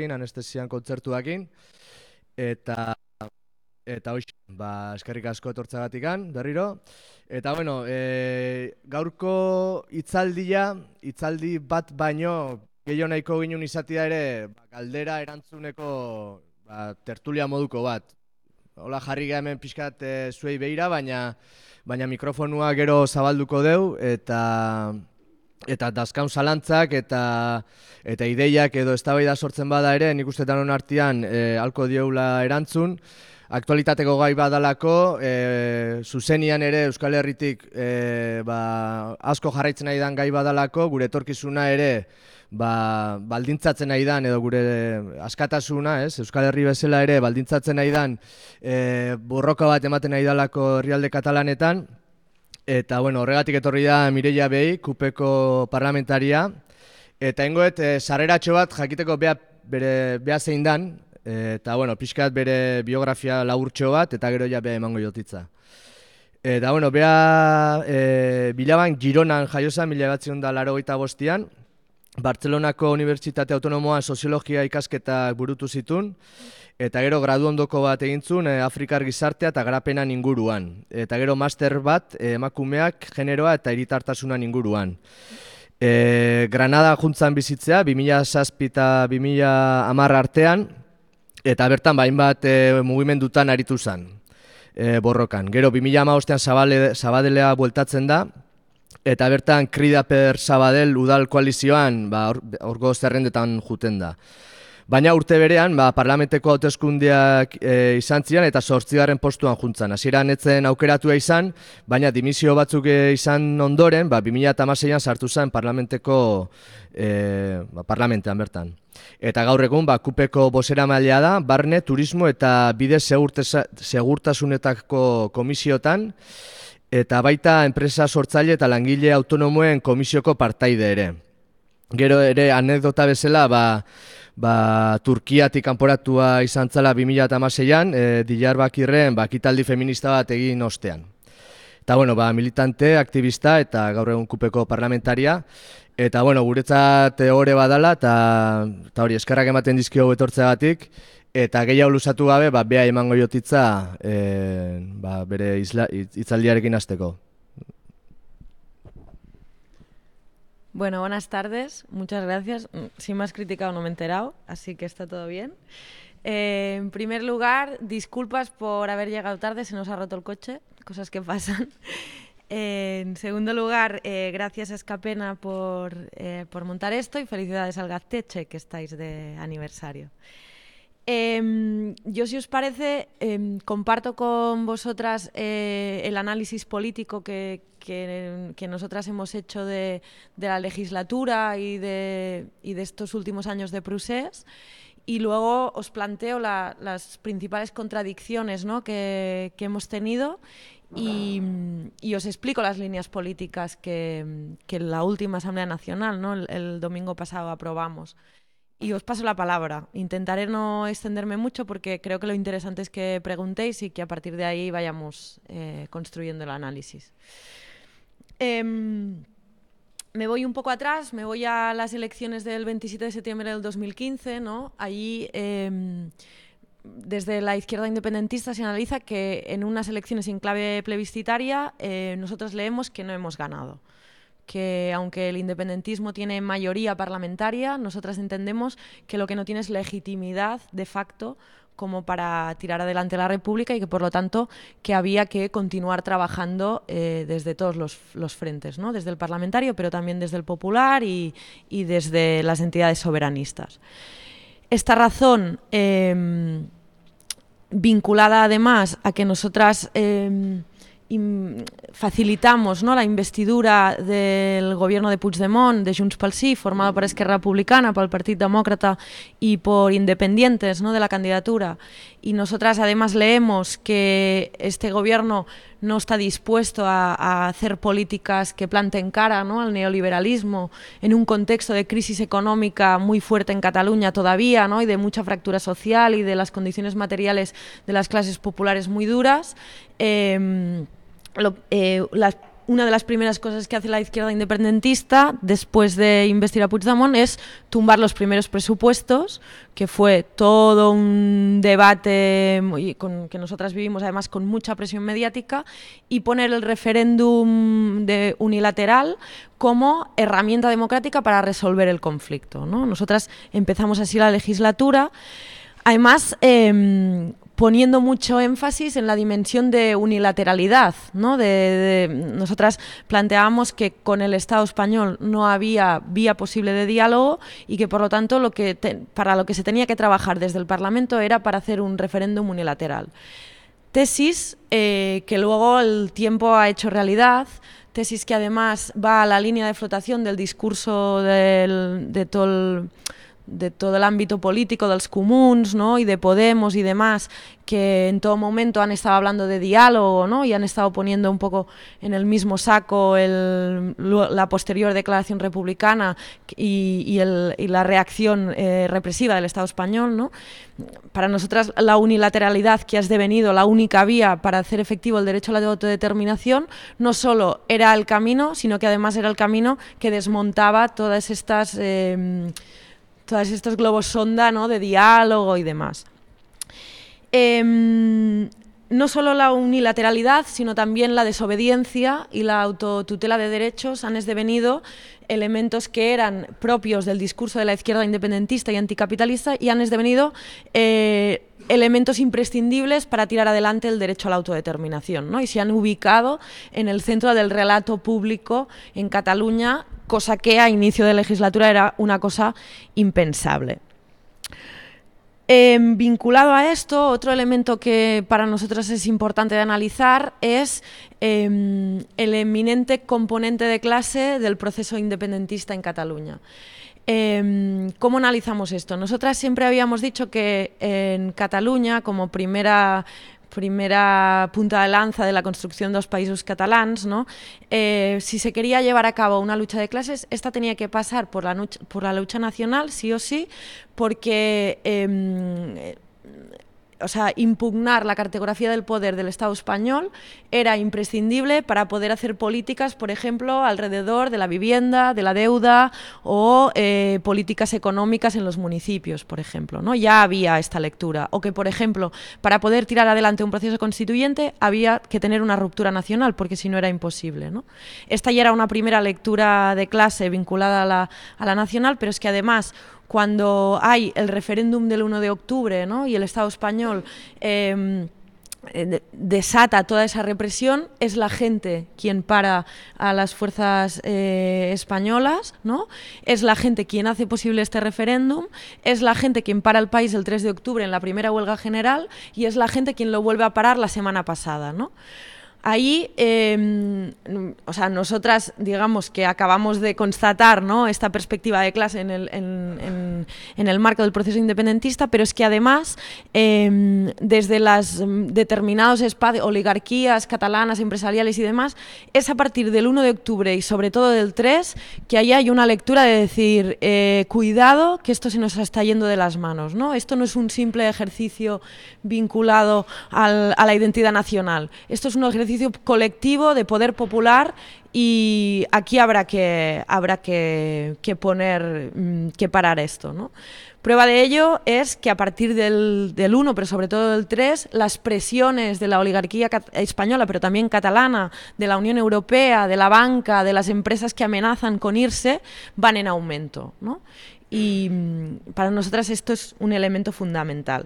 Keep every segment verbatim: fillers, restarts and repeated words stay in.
anestesian kontzertuakin, eta eta hoxe, ba, eskerrik asko etortzagatikan, berriro. Eta, bueno, e, gaurko hitzaldia, hitzaldi bat baino, gehiago nahiko ginen izatea ere, ba, galdera erantzuneko ba, tertulia moduko bat. Hola, jarri geha hemen pixkat e, zuei behira, baina, baina mikrofonua gero zabalduko deu, eta... eta dazkaun zalantzak eta eta ideiak edo eztabaida sortzen bada ere, nik uste danon artean e, alko dioula erantzun. Aktualitateko gai badalako, e, zuzenian ere Euskal Herritik e, ba, asko jarraitzen nahi dan gai badalako, gure etorkizuna ere ba, baldintzatzen nahi dan, edo gure askatasuna, ez? Euskal Herri bezala ere baldintzatzen nahi dan e, borroka bat ematen nahi dalako herrialde katalanetan. Eta, bueno, horregatik etorri da Mireia Behi, Kupeko parlamentaria. Eta ingoet, e, sarreratxo bat jakiteko bea, bere, bea zein dan. E, eta, bueno, pixkat bere biografia laburtxo bat, eta gero ja bea emango jotitza. Eta, bueno, bea e, bilaban Gironan jaioza, mila batzion da laro gaita bostian. Bartzelonako Unibertsitate Autonomoan soziologia ikasketak burutu zitun. Eta gero gradu ondoko bat egintzun e, Afrikar gizartea eta garapenan inguruan. Eta gero master bat e, emakumeak, generoa eta hiritartasunan inguruan. E, Granada juntzan bizitzea, bi mila zazpi eta bi mila hamar artean, eta bertan bain bat e, mugimendutan aritu zen e, borrokan. Gero bi mila hamabostean Zabadelea bueltatzen da, eta bertan Kridaper Zabadel udal koalizioan ba, orgo zerrendetan juten da. Baina urte berean, ba, parlamenteko hauteskundeak e, izan ziren eta zortzigarren postuan juntzan. Hasieran etzen aukeratua izan, baina dimisio batzuk e, izan ondoren, ba, bi mila hamaseian sartu zen parlamenteko e, ba, parlamentean bertan. Eta gaur egun, ba, Kupeko bozeramailea da, barne, turismo eta bide segurtasunetako komisiotan, eta baita enpresa sortzaile eta langile autonomoen komisioko partaide ere. Gero ere anekdota bezala, ba, ba, Turkiatik kanporatua izan zela bi mila hamaseian, e, Diyarbakirren ba, ekitaldi feminista bat egin ostean. Eta, bueno, ba, militante, aktivista eta gaur egun Kupeko parlamentaria. Eta, bueno, guretzat ore badala eta, eta hori eskerrak ematen dizkio etortzeagatik. Eta gehiago luzatu gabe, ba, bea emango jotitza e, ba, bere hitzaldiarekin hasteko. Bueno, buenas tardes, muchas gracias. Si me has criticado no me he enterado, así que está todo bien. Eh, en primer lugar, disculpas por haber llegado tarde, se nos ha roto el coche, cosas que pasan. Eh, en segundo lugar, eh, gracias a Escapena por, eh, por montar esto y felicidades al Gaztetxe, que estáis de aniversario. Eh, yo, si os parece, eh, comparto con vosotras eh, el análisis político que, que, que nosotras hemos hecho de, de la legislatura y de, y de estos últimos años de Prusés, y luego os planteo la, las principales contradicciones, ¿no?, que, que hemos tenido y, y os explico las líneas políticas que, que en la última Asamblea Nacional, ¿no?, el, el domingo pasado aprobamos. Y os paso la palabra. Intentaré no extenderme mucho porque creo que lo interesante es que preguntéis y que a partir de ahí vayamos eh, construyendo el análisis. Eh, me voy un poco atrás, me voy a las elecciones del veintisiete de septiembre del dos mil quince, ¿no? Allí, eh, desde la izquierda independentista se analiza que en unas elecciones en clave plebiscitaria eh, nosotros leemos que no hemos ganado. Que aunque el independentismo tiene mayoría parlamentaria, nosotras entendemos que lo que no tiene es legitimidad de facto como para tirar adelante la República y que por lo tanto que había que continuar trabajando eh, desde todos los, los frentes, ¿no?, desde el parlamentario pero también desde el popular y, y desde las entidades soberanistas. Esta razón, eh, vinculada además a que nosotras eh, facilitamos, ¿no?, la investidura del gobierno de Puigdemont, de Junts pel Sí, formado por Esquerra Republicana, por el Partido Demócrata y por independientes, ¿no?, de la candidatura. Y nosotras además leemos que este gobierno no está dispuesto a, a hacer políticas que planten cara, ¿no?, al neoliberalismo en un contexto de crisis económica muy fuerte en Cataluña todavía, ¿no?, y de mucha fractura social y de las condiciones materiales de las clases populares muy duras. Eh, Lo, eh, las una de las primeras cosas que hace la izquierda independentista después de investir a Puigdemont es tumbar los primeros presupuestos, que fue todo un debate con, que nosotras vivimos además con mucha presión mediática, y poner el referéndum de unilateral como herramienta democrática para resolver el conflicto, ¿no? Nosotras empezamos así la legislatura, además eh, poniendo mucho énfasis en la dimensión de unilateralidad, ¿no? De, de, nosotras planteábamos que con el Estado español no había vía posible de diálogo y que por lo tanto lo que te, para lo que se tenía que trabajar desde el Parlamento era para hacer un referéndum unilateral. Tesis eh, que luego el tiempo ha hecho realidad, tesis que además va a la línea de flotación del discurso del, de todo el... de todo el ámbito político dels comuns, ¿no? Y de Podemos y demás, que en todo momento han estado hablando de diálogo, ¿no? Y han estado poniendo un poco en el mismo saco el, la posterior declaración republicana y, y, el, y la reacción eh, represiva del Estado español, ¿no? Para nosotras la unilateralidad, que ha devenido la única vía para hacer efectivo el derecho a la autodeterminación, no solo era el camino, sino que además era el camino que desmontaba todas estas... Eh, todos estos globos sonda, ¿no? De diálogo y demás. Eh, no solo la unilateralidad, sino también la desobediencia y la autotutela de derechos han devenido elementos que eran propios del discurso de la izquierda independentista y anticapitalista y han devenido eh, elementos imprescindibles para tirar adelante el derecho a la autodeterminación, ¿no? Y se han ubicado en el centro del relato público en Cataluña, cosa que a inicio de legislatura era una cosa impensable. Eh, vinculado a esto, otro elemento que para nosotros es importante de analizar es eh, el eminente componente de clase del proceso independentista en Cataluña. Eh, ¿Cómo analizamos esto? Nosotras siempre habíamos dicho que en Cataluña, como primera... primera punta de lanza de la construcción dels països catalans, ¿no? Eh, si se quería llevar a cabo una lucha de clases, esta tenía que pasar por la, por la lucha nacional, sí o sí, porque eh, o sea, impugnar la cartografía del poder del Estado español era imprescindible para poder hacer políticas, por ejemplo, alrededor de la vivienda, de la deuda o eh, políticas económicas en los municipios, por ejemplo, ¿no? Ya había esta lectura. O que, por ejemplo, para poder tirar adelante un proceso constituyente había que tener una ruptura nacional, porque si no era imposible, ¿no? Esta ya era una primera lectura de clase vinculada a la, a la nacional, pero es que además, cuando hay el referéndum del uno de octubre, ¿no? Y el Estado español eh, desata toda esa represión, es la gente quien para a las fuerzas eh, españolas, ¿no? Es la gente quien hace posible este referéndum, es la gente quien para el país el tres de octubre en la primera huelga general y es la gente quien lo vuelve a parar la semana pasada, ¿no? Ahí, eh, o sea, nosotras, digamos que acabamos de constatar, ¿no? Esta perspectiva de clase en el, en, en, en el marco del proceso independentista, pero es que además, eh, desde las determinados espacios, oligarquías catalanas, empresariales y demás, es a partir del uno de octubre y sobre todo del tres, que ahí hay una lectura de decir, eh, cuidado, que esto se nos está yendo de las manos, ¿no? Esto no es un simple ejercicio vinculado al, a la identidad nacional, esto es un ejercicio colectivo de poder popular y aquí habrá que, habrá que, que poner, que parar esto, ¿no? Prueba de ello es que a partir del, del uno, pero sobre todo del tres, las presiones de la oligarquía española, pero también catalana, de la Unión Europea, de la banca, de las empresas que amenazan con irse, van en aumento, ¿no? Y para nosotras esto es un elemento fundamental.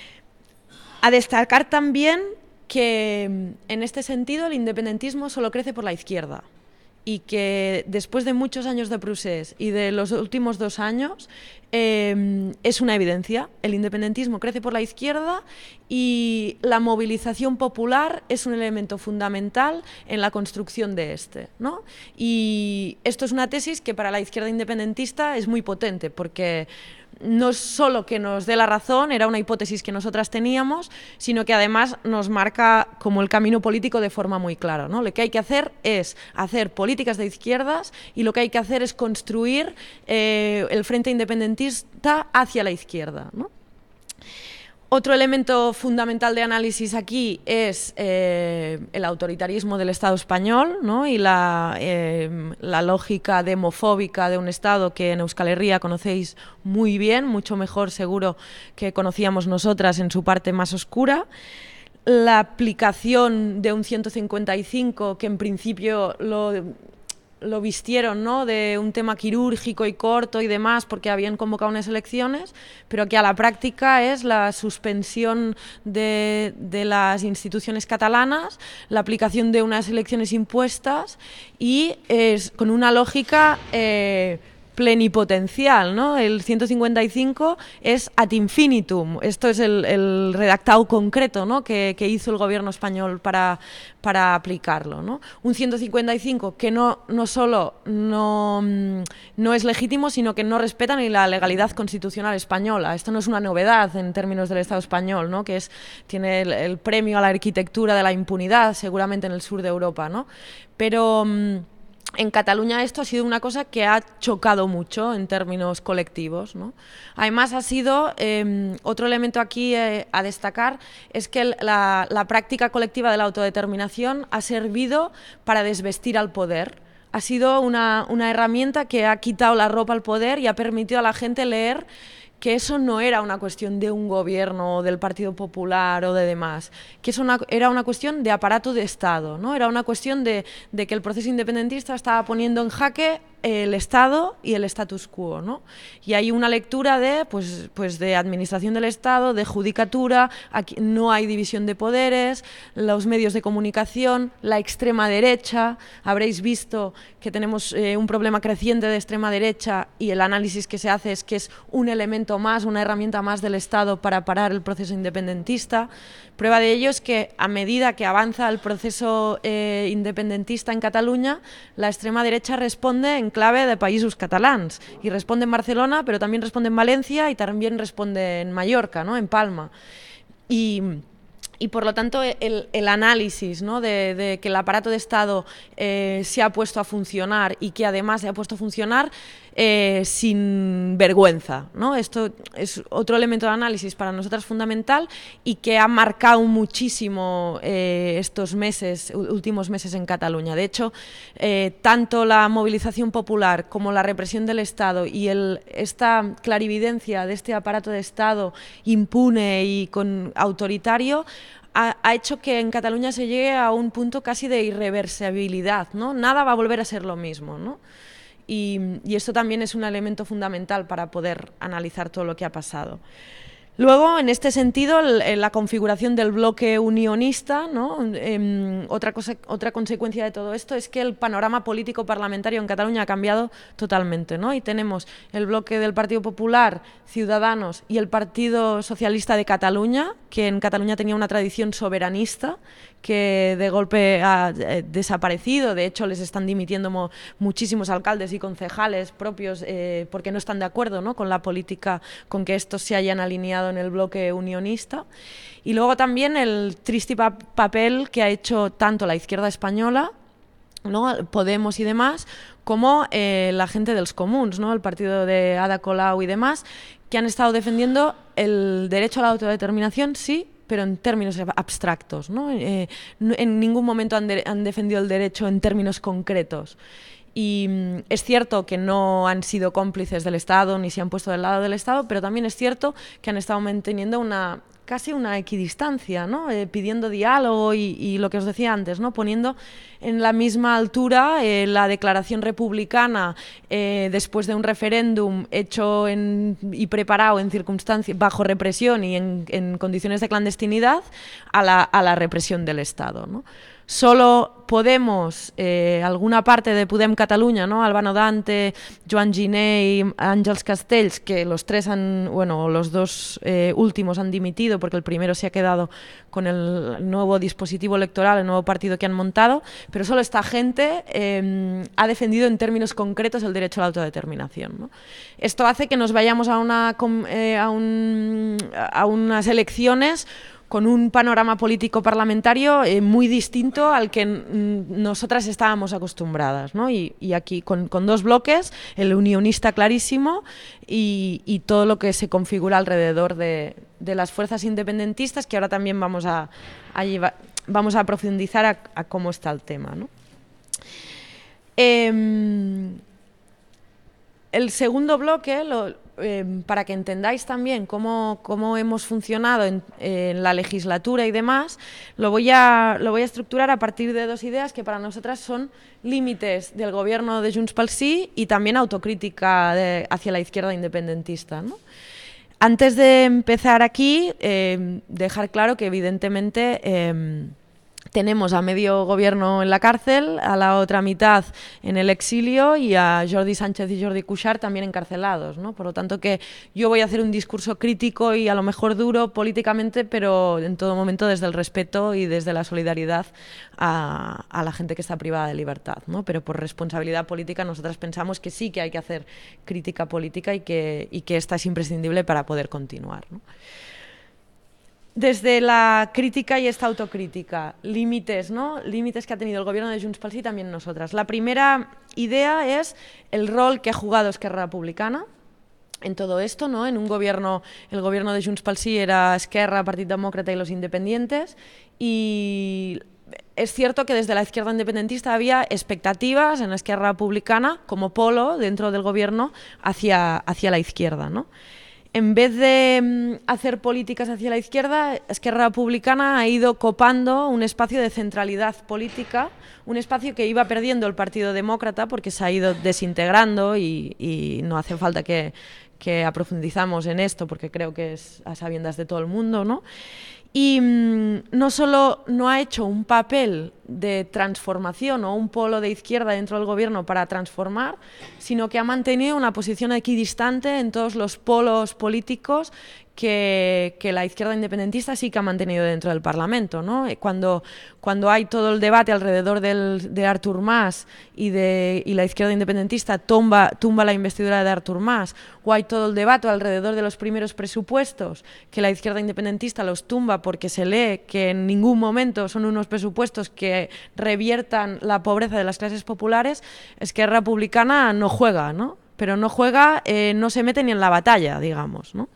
A destacar también que en este sentido el independentismo solo crece por la izquierda y que después de muchos años de procés y de los últimos dos años eh, es una evidencia, el independentismo crece por la izquierda y la movilización popular es un elemento fundamental en la construcción de este, ¿no? Y esto es una tesis que para la izquierda independentista es muy potente porque no es solo que nos dé la razón, era una hipótesis que nosotras teníamos, sino que además nos marca como el camino político de forma muy clara, ¿no? Lo que hay que hacer es hacer políticas de izquierdas y lo que hay que hacer es construir eh, el frente independentista hacia la izquierda, ¿no? Otro elemento fundamental de análisis aquí es eh, el autoritarismo del Estado español, ¿no? Y la, eh, la lógica demofóbica de un Estado que en Euskal Herria conocéis muy bien, mucho mejor seguro que conocíamos nosotras en su parte más oscura. La aplicación de un ciento cincuenta y cinco que en principio lo... lo vistieron, ¿no?, de un tema quirúrgico y corto y demás porque habían convocado unas elecciones, pero que a la práctica es la suspensión de, de las instituciones catalanas, la aplicación de unas elecciones impuestas y es con una lógica eh, plenipotencial, ¿no? El ciento cincuenta y cinco es ad infinitum. Esto es el, el redactado concreto, ¿no?, que, que hizo el gobierno español para, para aplicarlo, ¿no? Un ciento cincuenta y cinco que no, no solo no, no es legítimo, sino que no respeta ni la legalidad constitucional española. Esto no es una novedad en términos del Estado español, ¿no?, que es, tiene el, el premio a la arquitectura de la impunidad, seguramente en el sur de Europa, ¿no? Pero en Cataluña esto ha sido una cosa que ha chocado mucho en términos colectivos, ¿no? Además ha sido, eh, otro elemento aquí eh, a destacar, es que la, la práctica colectiva de la autodeterminación ha servido para desvestir al poder. Ha sido una, una herramienta que ha quitado la ropa al poder y ha permitido a la gente leer que eso no era una cuestión de un gobierno o del Partido Popular o de demás, que eso una, era una cuestión de aparato de Estado, ¿no? Era una cuestión de, de que el proceso independentista estaba poniendo en jaque el Estado y el status quo, ¿no? Y hay una lectura de, pues, pues de administración del Estado, de judicatura, aquí no hay división de poderes, los medios de comunicación, la extrema derecha, habréis visto que tenemos eh, un problema creciente de extrema derecha y el análisis que se hace es que es un elemento más, una herramienta más del Estado para parar el proceso independentista. Prueba de ello es que a medida que avanza el proceso eh, independentista en Cataluña, la extrema derecha responde en clave de països catalans y responde en Barcelona, pero también responde en Valencia y también responde en Mallorca, ¿no?, en Palma. Y... Y por lo tanto el, el análisis, ¿no?, de, de que el aparato de Estado eh, se ha puesto a funcionar y que además se ha puesto a funcionar eh, sin vergüenza, ¿no? Esto es otro elemento de análisis para nosotras fundamental y que ha marcado muchísimo eh, estos meses, últimos meses en Cataluña. De hecho, eh, tanto la movilización popular como la represión del Estado y el, esta clarividencia de este aparato de Estado impune y con autoritario Ha, ha hecho que en Cataluña se llegue a un punto casi de irreversibilidad, ¿no? Nada va a volver a ser lo mismo, ¿no? Y, y esto también es un elemento fundamental para poder analizar todo lo que ha pasado. Luego, en este sentido, el, la configuración del bloque unionista, ¿no? Eh, otra, cosa, otra consecuencia de todo esto es que el panorama político parlamentario en Cataluña ha cambiado totalmente, ¿no? Y tenemos el bloque del Partido Popular, Ciudadanos y el Partido Socialista de Cataluña, que en Cataluña tenía una tradición soberanista, que de golpe ha eh, desaparecido. De hecho, les están dimitiendo mo muchísimos alcaldes y concejales propios eh, porque no están de acuerdo, ¿no?, con la política, con que estos se hayan alineado en el bloque unionista. Y luego también el triste pa papel que ha hecho tanto la izquierda española, ¿no?, Podemos y demás, como eh, la gente dels comuns, ¿no?, el partido de Ada Colau y demás, que han estado defendiendo el derecho a la autodeterminación, sí, pero en términos abstractos, ¿no? Eh, en ningún momento han, de, han defendido el derecho en términos concretos. Y mm, es cierto que no han sido cómplices del Estado ni se han puesto del lado del Estado, pero también es cierto que han estado manteniendo una casi una equidistancia, ¿no? Eh, pidiendo diálogo y, y lo que os decía antes, ¿no?, poniendo en la misma altura eh, la declaración republicana eh, después de un referéndum hecho en, y preparado en circunstancias bajo represión y en, en condiciones de clandestinidad a la, a la represión del Estado, ¿no? Solo Podemos, eh, alguna parte de Podem Catalunya, ¿no?, Albano Dante, Joan Giner y Àngels Castells, que los tres han, bueno, los dos eh, últimos han dimitido porque el primero se ha quedado con el nuevo dispositivo electoral, el nuevo partido que han montado, pero solo esta gente eh, ha defendido en términos concretos el derecho a la autodeterminación, ¿no? Esto hace que nos vayamos a, una, eh, a, un, a unas elecciones con un panorama político parlamentario eh, muy distinto al que nosotras estábamos acostumbradas, ¿no? Y, y aquí con, con dos bloques, el unionista clarísimo y, y todo lo que se configura alrededor de, de las fuerzas independentistas, que ahora también vamos a, a, llevar, vamos a profundizar a, a cómo está el tema, ¿no? Eh, el segundo bloque, lo, eh, para que entendáis también cómo, cómo hemos funcionado en, en la legislatura y demás, lo voy, a, lo voy a estructurar a partir de dos ideas que para nosotras son límites del gobierno de Junts pel Sí y también autocrítica de, hacia la izquierda independentista, ¿no? Antes de empezar aquí, eh, dejar claro que evidentemente eh, tenemos a medio gobierno en la cárcel, a la otra mitad en el exilio y a Jordi Sánchez y Jordi Cuixart también encarcelados, ¿no? Por lo tanto, que yo voy a hacer un discurso crítico y a lo mejor duro políticamente, pero en todo momento desde el respeto y desde la solidaridad a, a la gente que está privada de libertad, ¿no? Pero por responsabilidad política nosotras pensamos que sí que hay que hacer crítica política y que, y que esta es imprescindible para poder continuar, ¿no? Desde la crítica y esta autocrítica, límites, ¿no? Límites que ha tenido el gobierno de Junts pel Sí y también nosotras. La primera idea es el rol que ha jugado Esquerra Republicana en todo esto, ¿no? En un gobierno, el gobierno de Junts pel Sí era Esquerra, Partido Demócrata y los independientes, y es cierto que desde la izquierda independentista había expectativas en Esquerra Republicana como polo dentro del gobierno hacia, hacia la izquierda, ¿no? En vez de hacer políticas hacia la izquierda, Esquerra Republicana ha ido copando un espacio de centralidad política, un espacio que iba perdiendo el Partido Demócrata porque se ha ido desintegrando y, y no hace falta que, que aprofundizamos en esto porque creo que es a sabiendas de todo el mundo, ¿no? Y mmm, no solo no ha hecho un papel de transformación o un polo de izquierda dentro del gobierno para transformar, sino que ha mantenido una posición equidistante en todos los polos políticos que, que la izquierda independentista sí que ha mantenido dentro del Parlamento, ¿no? Cuando, cuando hay todo el debate alrededor del, de Artur Mas y, de, y la izquierda independentista tumba, tumba la investidura de Artur Mas, o hay todo el debate alrededor de los primeros presupuestos que la izquierda independentista los tumba porque se lee que en ningún momento son unos presupuestos que reviertan la pobreza de las clases populares, Esquerra Republicana no juega, ¿no? Pero no juega, eh, no se mete ni en la batalla, digamos, ¿no?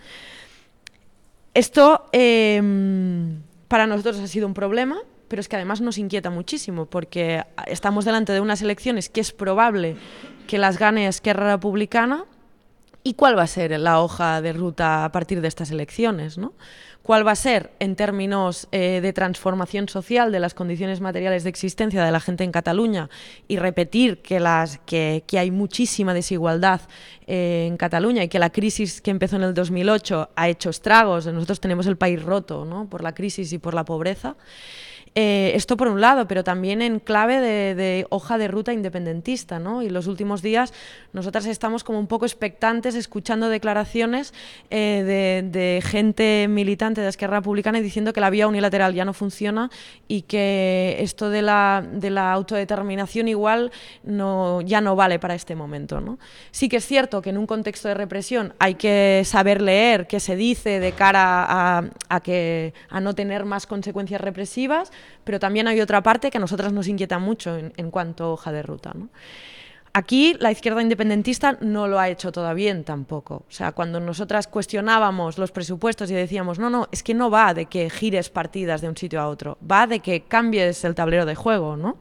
Esto eh, para nosotros ha sido un problema, pero es que además nos inquieta muchísimo porque estamos delante de unas elecciones que es probable que las gane Esquerra Republicana. ¿Y cuál va a ser la hoja de ruta a partir de estas elecciones, ¿no? ¿Cuál va a ser en términos eh, de transformación social de las condiciones materiales de existencia de la gente en Cataluña y repetir que, las, que, que hay muchísima desigualdad eh, en Cataluña y que la crisis que empezó en el dos mil ocho ha hecho estragos? Nosotros tenemos el país roto, ¿no? Por la crisis y por la pobreza. Eh, esto por un lado, pero también en clave de, de hoja de ruta independentista, ¿no? Y los últimos días nosotras estamos como un poco expectantes escuchando declaraciones eh, de, de gente militante de Esquerra Republicana diciendo que la vía unilateral ya no funciona y que esto de la, de la autodeterminación igual no, ya no vale para este momento, ¿no? Sí que es cierto que en un contexto de represión hay que saber leer qué se dice de cara a, a, que, a no tener más consecuencias represivas, pero también hay otra parte que a nosotras nos inquieta mucho en, en cuanto a hoja de ruta, ¿no? Aquí la izquierda independentista no lo ha hecho todavía bien tampoco. O sea, cuando nosotras cuestionábamos los presupuestos y decíamos, no, no, es que no va de que gires partidas de un sitio a otro, va de que cambies el tablero de juego, ¿no?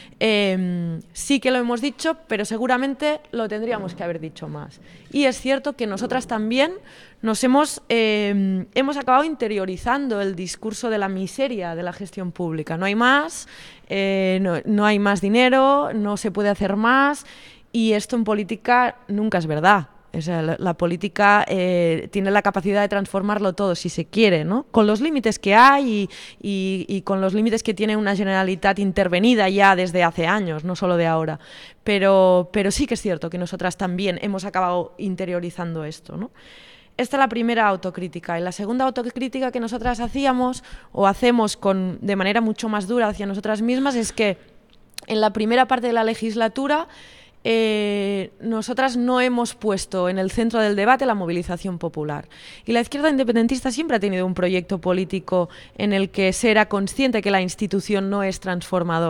Eh, sí que lo hemos dicho, pero seguramente lo tendríamos que haber dicho más. Y es cierto que nosotras también nos hemos, eh, hemos acabado interiorizando el discurso de la miseria de la gestión pública. No hay más, eh, no, no hay más dinero, no se puede hacer más, y esto en política nunca es verdad. O sea, la, la política eh, tiene la capacidad de transformarlo todo si se quiere, ¿no? Con los límites que hay y, y, y con los límites que tiene una Generalitat intervenida ya desde hace años, no solo de ahora. Pero, pero sí que es cierto que nosotras también hemos acabado interiorizando esto, ¿no? Esta es la primera autocrítica. Y la segunda autocrítica que nosotras hacíamos o hacemos con, de manera mucho más dura hacia nosotras mismas es que en la primera parte de la legislatura Eh, nosotras no hemos puesto en el centro del debate la movilización popular. Y la izquierda independentista siempre ha tenido un proyecto político en el que se era consciente que la institución no es transformadora,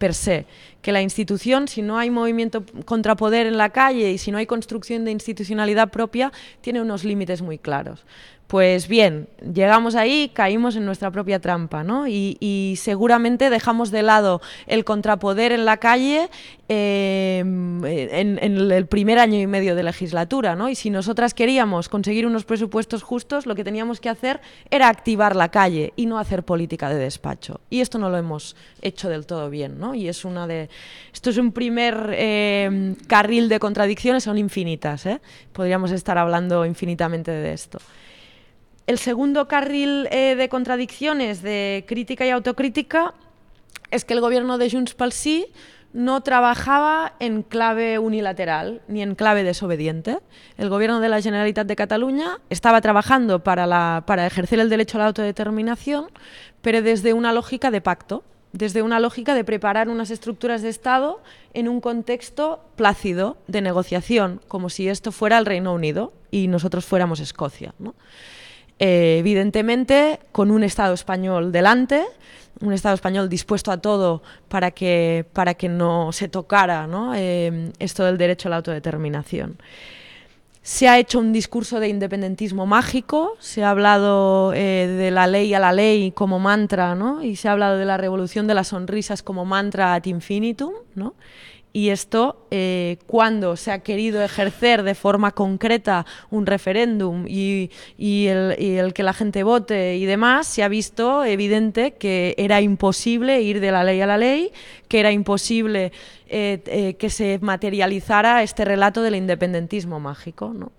per se, que la institución, si no hay movimiento contrapoder en la calle y si no hay construcción de institucionalidad propia, tiene unos límites muy claros. Pues bien, llegamos ahí, caímos en nuestra propia trampa, ¿no? Y, y seguramente dejamos de lado el contrapoder en la calle eh, en, en el primer año y medio de legislatura, ¿no? Y si nosotras queríamos conseguir unos presupuestos justos, lo que teníamos que hacer era activar la calle y no hacer política de despacho. Y esto no lo hemos hecho del todo bien, ¿no? Y es una de... Esto es un primer eh, carril de contradicciones, son infinitas, ¿eh? Podríamos estar hablando infinitamente de esto. El segundo carril eh, de contradicciones, de crítica y autocrítica, es que el gobierno de Junts pel Sí no trabajaba en clave unilateral ni en clave desobediente. El gobierno de la Generalitat de Cataluña estaba trabajando para, la, para ejercer el derecho a la autodeterminación, pero desde una lógica de pacto, desde una lógica de preparar unas estructuras de Estado en un contexto plácido de negociación, como si esto fuera el Reino Unido y nosotros fuéramos Escocia, ¿no? Eh, evidentemente, con un Estado español delante, un Estado español dispuesto a todo para que, para que no se tocara, ¿no? eh, esto del derecho a la autodeterminación. Se ha hecho un discurso de independentismo mágico, se ha hablado eh, de la ley a la ley como mantra, ¿no? Y se ha hablado de la revolución de las sonrisas como mantra ad infinitum, ¿no? Y esto, eh, cuando se ha querido ejercer de forma concreta un referéndum y, y, el, y el que la gente vote y demás, se ha visto evidente que era imposible ir de la ley a la ley, que era imposible eh, eh, que se materializara este relato del independentismo mágico, ¿no?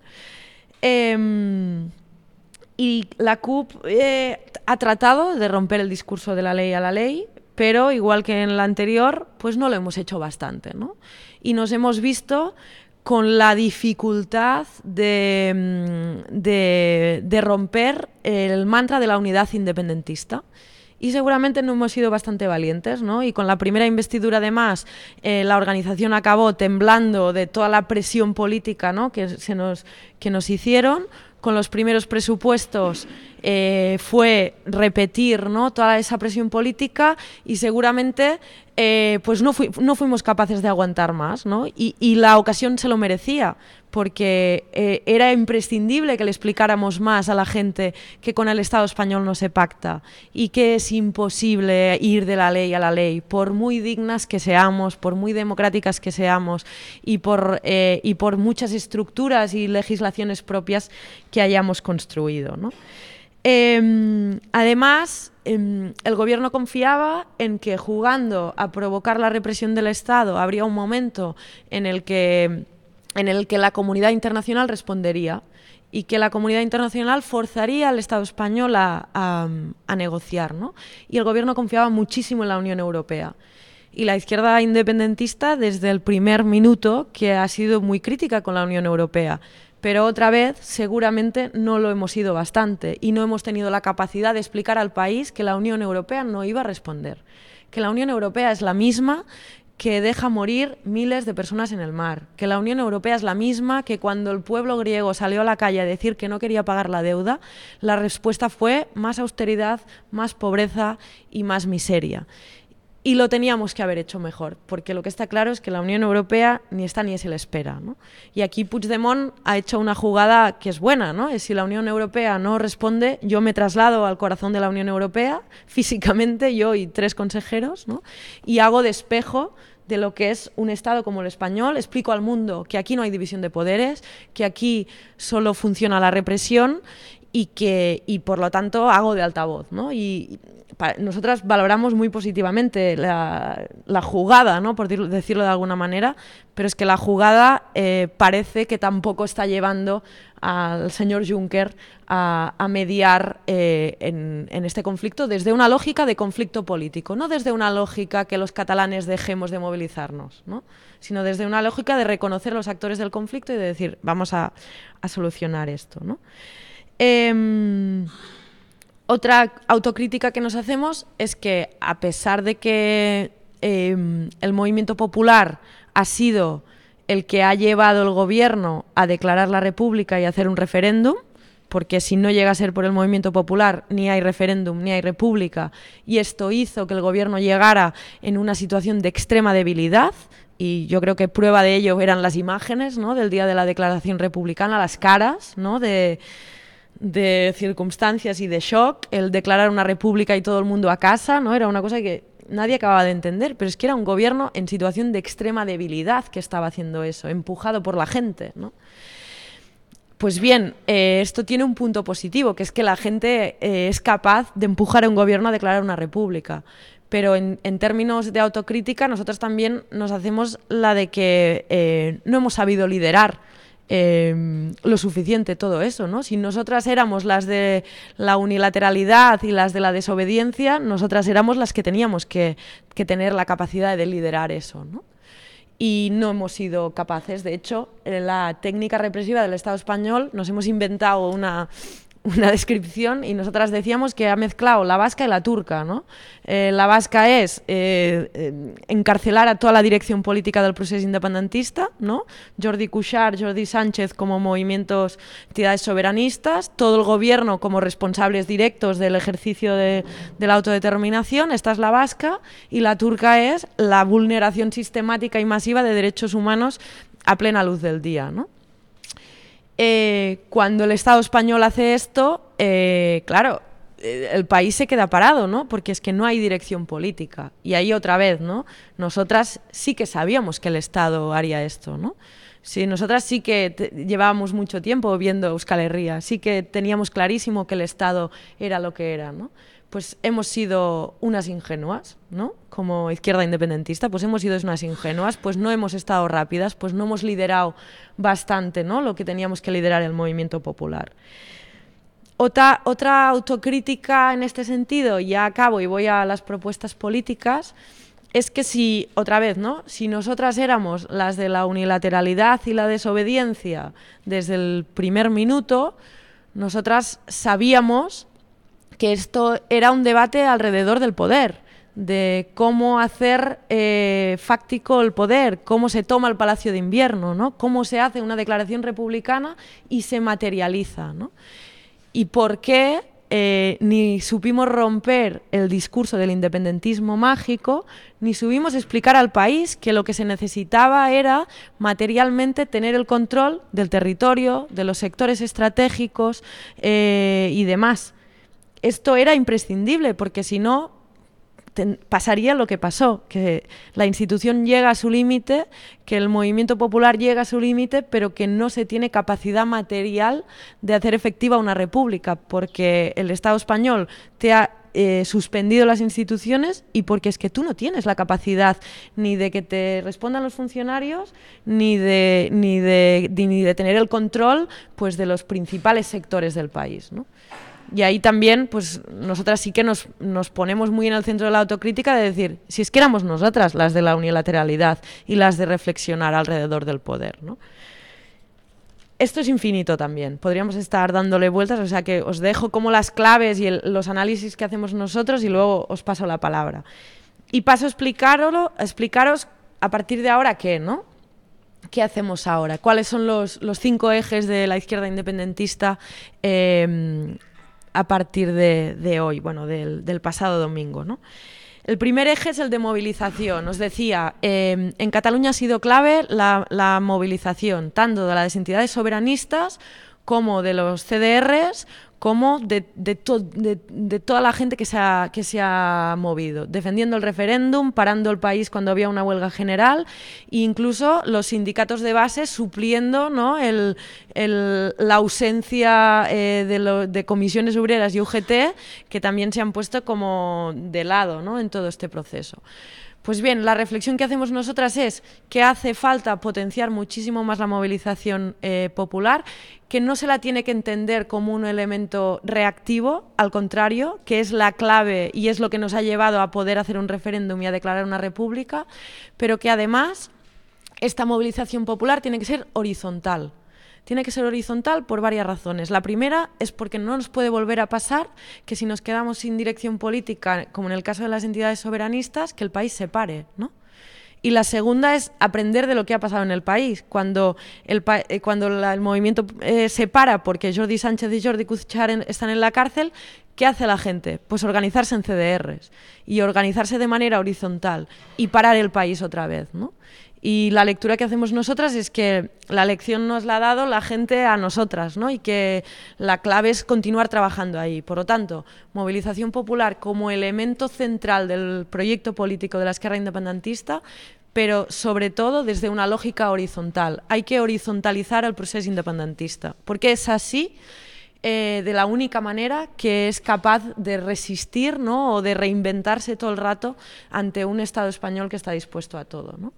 Eh, y la C U P eh, ha tratado de romper el discurso de la ley a la ley, pero igual que en la anterior, pues no lo hemos hecho bastante, ¿no? Y nos hemos visto con la dificultad de, de, de romper el mantra de la unidad independentista. Y seguramente no hemos sido bastante valientes, ¿no? Y con la primera investidura, además, eh, la organización acabó temblando de toda la presión política, ¿no? que, se nos, que nos hicieron. Con los primeros presupuestos eh, fue repetir, ¿no? toda esa presión política y seguramente eh, pues no, fui, no fuimos capaces de aguantar más, ¿no? y, y la ocasión se lo merecía, porque eh, era imprescindible que le explicáramos más a la gente que con el Estado español no se pacta y que es imposible ir de la ley a la ley, por muy dignas que seamos, por muy democráticas que seamos y por, eh, y por muchas estructuras y legislaciones propias que hayamos construido, ¿no? Eh, además, eh, el gobierno confiaba en que jugando a provocar la represión del Estado habría un momento en el que, en el que la comunidad internacional respondería y que la comunidad internacional forzaría al Estado español a, a, a negociar, ¿no? Y el gobierno confiaba muchísimo en la Unión Europea. Y la izquierda independentista, desde el primer minuto, que ha sido muy crítica con la Unión Europea. Pero otra vez, seguramente no lo hemos sido bastante y no hemos tenido la capacidad de explicar al país que la Unión Europea no iba a responder. Que la Unión Europea es la misma que deja morir miles de personas en el mar. Que la Unión Europea es la misma que cuando el pueblo griego salió a la calle a decir que no quería pagar la deuda, la respuesta fue más austeridad, más pobreza y más miseria. Y lo teníamos que haber hecho mejor, porque lo que está claro es que la Unión Europea ni está ni se le espera, ¿no? Y aquí Puigdemont ha hecho una jugada que es buena, ¿no? Es si la Unión Europea no responde, yo me traslado al corazón de la Unión Europea, físicamente, yo y tres consejeros, ¿no? Y hago de espejo de lo que es un Estado como el español, explico al mundo que aquí no hay división de poderes, que aquí solo funciona la represión y que y por lo tanto hago de altavoz, ¿no? Y para, nosotras valoramos muy positivamente la, la jugada, ¿no? Por decirlo de alguna manera, pero es que la jugada eh, parece que tampoco está llevando al señor Juncker a, a mediar eh, en, en este conflicto desde una lógica de conflicto político, no desde una lógica que los catalanes dejemos de movilizarnos, ¿no? Sino desde una lógica de reconocer los actores del conflicto y de decir, vamos a, a solucionar esto, ¿no? Eh, otra autocrítica que nos hacemos es que, a pesar de que eh, el movimiento popular ha sido el que ha llevado el gobierno a declarar la República y hacer un referéndum, porque si no llega a ser por el movimiento popular, ni hay referéndum, ni hay república, y esto hizo que el gobierno llegara en una situación de extrema debilidad, y yo creo que prueba de ello eran las imágenes, ¿no?, del día de la declaración republicana, las caras, ¿no?, de, de circunstancias y de shock, el declarar una república y todo el mundo a casa, ¿no?, era una cosa que nadie acababa de entender, pero es que era un gobierno en situación de extrema debilidad que estaba haciendo eso, empujado por la gente, ¿no? Pues bien, eh, esto tiene un punto positivo, que es que la gente eh, es capaz de empujar a un gobierno a declarar una república. Pero en, en términos de autocrítica, nosotros también nos hacemos la de que eh, no hemos sabido liderar eh, lo suficiente todo eso, ¿no? Si nosotras éramos las de la unilateralidad y las de la desobediencia, nosotras éramos las que teníamos que, que tener la capacidad de liderar eso, ¿no? Y no hemos sido capaces. De hecho, en la técnica represiva del Estado español nos hemos inventado una, una descripción y nosotras decíamos que ha mezclado la vasca y la turca, ¿no? Eh, la vasca es eh, eh, encarcelar a toda la dirección política del proceso independentista, ¿no? Jordi Cuixart, Jordi Sánchez como movimientos, entidades soberanistas, todo el gobierno como responsables directos del ejercicio de, de la autodeterminación, esta es la vasca, y la turca es la vulneración sistemática y masiva de derechos humanos a plena luz del día, ¿no? Eh, cuando el Estado español hace esto, eh, claro, el país se queda parado, ¿no? Porque es que no hay dirección política. Y ahí otra vez, ¿no? Nosotras sí que sabíamos que el Estado haría esto, ¿no? Sí, nosotras sí que te, llevábamos mucho tiempo viendo Euskal Herria, sí que teníamos clarísimo que el Estado era lo que era, ¿no? Pues hemos sido unas ingenuas, ¿no? Como izquierda independentista, pues hemos sido unas ingenuas, pues no hemos estado rápidas, pues no hemos liderado bastante, ¿no?, lo que teníamos que liderar el movimiento popular. Otra, otra autocrítica en este sentido, ya acabo y voy a las propuestas políticas, es que si, otra vez, ¿no?, si nosotras éramos las de la unilateralidad y la desobediencia desde el primer minuto, nosotras sabíamos que esto era un debate alrededor del poder, de cómo hacer eh, fáctico el poder, cómo se toma el Palacio de Invierno, ¿no?, cómo se hace una declaración republicana y se materializa, ¿no? Y por qué eh, ni supimos romper el discurso del independentismo mágico, ni supimos explicar al país que lo que se necesitaba era materialmente tener el control del territorio, de los sectores estratégicos eh, y demás. Esto era imprescindible, porque si no, ten, pasaría lo que pasó, que la institución llega a su límite, que el movimiento popular llega a su límite, pero que no se tiene capacidad material de hacer efectiva una república, porque el Estado español te ha eh, suspendido las instituciones y porque es que tú no tienes la capacidad ni de que te respondan los funcionarios, ni de, ni de, ni de tener el control, pues, de los principales sectores del país, ¿no? Y ahí también, pues nosotras sí que nos, nos ponemos muy en el centro de la autocrítica de decir, si es que éramos nosotras las de la unilateralidad y las de reflexionar alrededor del poder, ¿no? Esto es infinito también, podríamos estar dándole vueltas, o sea que os dejo como las claves y el, los análisis que hacemos nosotros y luego os paso la palabra. Y paso a explicaroslo, a explicaros a partir de ahora qué, ¿no? ¿Qué hacemos ahora? ¿Cuáles son los, los cinco ejes de la izquierda independentista eh, a partir de, de hoy, bueno, del, del pasado domingo, ¿no? El primer eje es el de movilización. Os decía, eh, en Cataluña ha sido clave la, la movilización, tanto de las entidades soberanistas como de los C D Rs, como de, de, to, de, de toda la gente que se, ha, que se ha movido, defendiendo el referéndum, parando el país cuando había una huelga general, e incluso los sindicatos de base supliendo, ¿no?, el, el, la ausencia eh, de, lo, de comisiones obreras y U G T, que también se han puesto como de lado, ¿no?, en todo este proceso. Pues bien, la reflexión que hacemos nosotras es que hace falta potenciar muchísimo más la movilización eh, popular, que no se la tiene que entender como un elemento reactivo, al contrario, que es la clave y es lo que nos ha llevado a poder hacer un referéndum y a declarar una república, pero que además esta movilización popular tiene que ser horizontal. Tiene que ser horizontal por varias razones. La primera es porque no nos puede volver a pasar que si nos quedamos sin dirección política, como en el caso de las entidades soberanistas, que el país se pare, ¿no? Y la segunda es aprender de lo que ha pasado en el país. Cuando el, pa eh, cuando la, el movimiento eh, se para porque Jordi Sánchez y Jordi Cuixart están en la cárcel, ¿qué hace la gente? Pues organizarse en C D Rs y organizarse de manera horizontal y parar el país otra vez, ¿no? Y la lectura que hacemos nosotras es que la lección nos la ha dado la gente a nosotras, ¿no? Y que la clave es continuar trabajando ahí. Por lo tanto, movilización popular como elemento central del proyecto político de la Esquerra Independentista, pero sobre todo desde una lógica horizontal. Hay que horizontalizar el proceso independentista, porque es así eh, de la única manera que es capaz de resistir, ¿no? O de reinventarse todo el rato ante un Estado español que está dispuesto a todo, ¿no?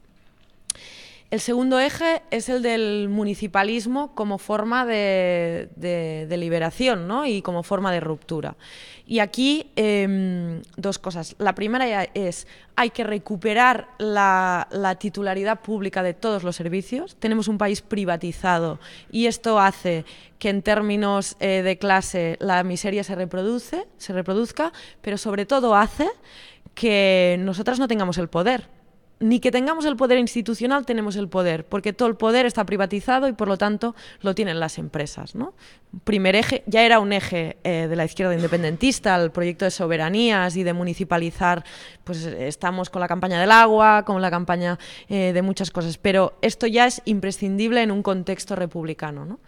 El segundo eje es el del municipalismo como forma de, de, de liberación, ¿no? Y como forma de ruptura. Y aquí eh, dos cosas. La primera es, hay que recuperar la, la titularidad pública de todos los servicios. Tenemos un país privatizado y esto hace que en términos eh, de clase la miseria se reproduce, se reproduzca, pero sobre todo hace que nosotras no tengamos el poder. Ni que tengamos el poder institucional, tenemos el poder, porque todo el poder está privatizado y por lo tanto lo tienen las empresas, ¿no? Primer eje, ya era un eje eh, de la izquierda independentista, el proyecto de soberanías y de municipalizar, pues estamos con la campaña del agua, con la campaña eh, de muchas cosas, pero esto ya es imprescindible en un contexto republicano, ¿no?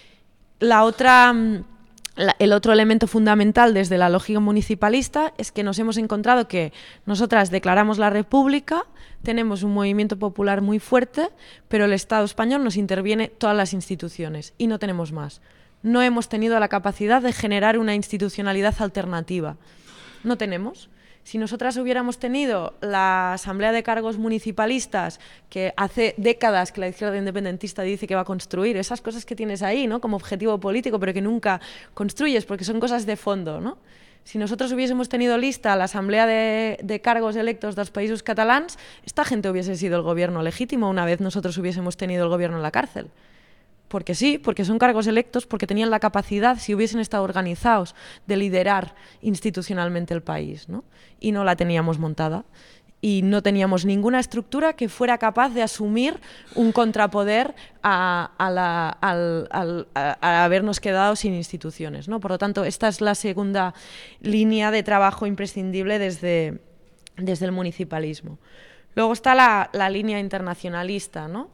La otra... La, el otro elemento fundamental desde la lógica municipalista es que nos hemos encontrado que nosotras declaramos la República, tenemos un movimiento popular muy fuerte, pero el Estado español nos interviene todas las instituciones y no tenemos más. No hemos tenido la capacidad de generar una institucionalidad alternativa. No tenemos. Si nosotras hubiéramos tenido la Asamblea de Cargos Municipalistas, que hace décadas que la izquierda independentista dice que va a construir, esas cosas que tienes ahí, ¿no? Como objetivo político, pero que nunca construyes porque son cosas de fondo, ¿no? Si nosotros hubiésemos tenido lista la Asamblea de, de Cargos electos dels Països Catalans, esta gente hubiese sido el gobierno legítimo una vez nosotros hubiésemos tenido el gobierno en la cárcel. Porque sí, porque son cargos electos, porque tenían la capacidad, si hubiesen estado organizados, de liderar institucionalmente el país, ¿no? Y no la teníamos montada. Y no teníamos ninguna estructura que fuera capaz de asumir un contrapoder a, a, la, al, al, a, a habernos quedado sin instituciones, ¿no? Por lo tanto, esta es la segunda línea de trabajo imprescindible desde, desde el municipalismo. Luego está la, la línea internacionalista, ¿no?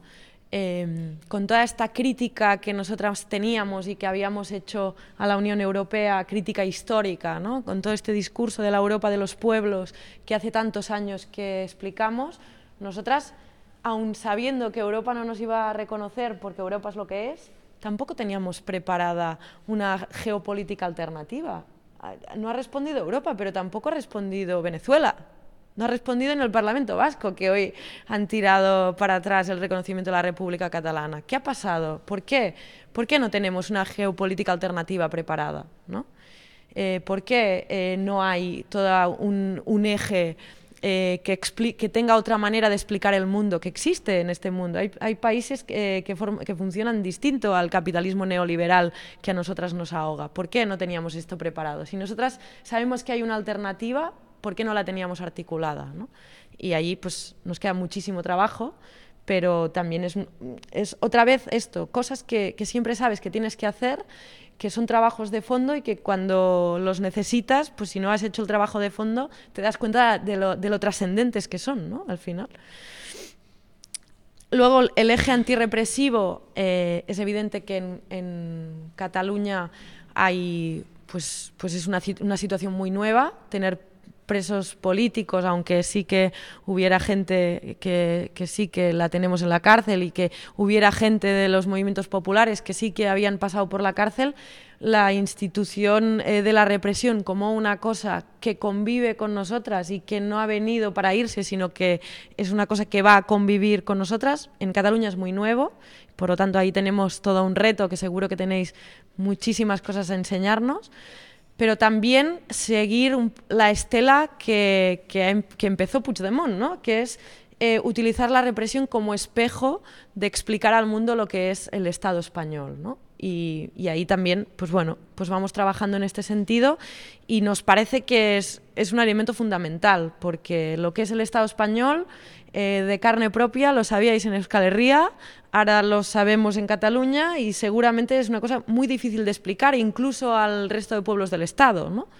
Eh, con toda esta crítica que nosotras teníamos y que habíamos hecho a la Unión Europea, crítica histórica, ¿no? Con todo este discurso de la Europa de los pueblos que hace tantos años que explicamos, nosotras, aun sabiendo que Europa no nos iba a reconocer porque Europa es lo que es, tampoco teníamos preparada una geopolítica alternativa. No ha respondido Europa, pero tampoco ha respondido Venezuela. No ha respondido en el Parlamento Vasco, que hoy han tirado para atrás el reconocimiento de la República Catalana. ¿Qué ha pasado? ¿Por qué? ¿Por qué no tenemos una geopolítica alternativa preparada, ¿no? Eh, ¿Por qué eh, no hay todo un, un eje eh, que, que tenga otra manera de explicar el mundo, que existe en este mundo? Hay, hay países que, que, que funcionan distinto al capitalismo neoliberal que a nosotras nos ahoga. ¿Por qué no teníamos esto preparado? Si nosotras sabemos que hay una alternativa, ¿por qué no la teníamos articulada, ¿no? Y ahí pues nos queda muchísimo trabajo, pero también es, es otra vez esto, cosas que, que siempre sabes que tienes que hacer, que son trabajos de fondo y que cuando los necesitas, pues si no has hecho el trabajo de fondo, te das cuenta de lo, de lo trascendentes que son, ¿no? Al final. Luego, el eje antirrepresivo, eh, es evidente que en, en Cataluña hay, pues, pues es una, una situación muy nueva, tener presos políticos, aunque sí que hubiera gente que, que sí que la tenemos en la cárcel y que hubiera gente de los movimientos populares que sí que habían pasado por la cárcel, la institución eh, de la represión como una cosa que convive con nosotras y que no ha venido para irse, sino que es una cosa que va a convivir con nosotras, en Cataluña es muy nuevo, por lo tanto ahí tenemos todo un reto que seguro que tenéis muchísimas cosas a enseñarnos, pero también seguir un, la estela que, que, que empezó Puigdemont, ¿no? Que es eh, utilizar la represión como espejo de explicar al mundo lo que es el Estado español, ¿no? Y, y ahí también, pues bueno, pues vamos trabajando en este sentido y nos parece que es, es un elemento fundamental, porque lo que es el Estado español eh, de carne propia, lo sabíais en Euskal Herria, ahora lo sabemos en Cataluña y seguramente es una cosa muy difícil de explicar incluso al resto de pueblos del Estado, ¿no?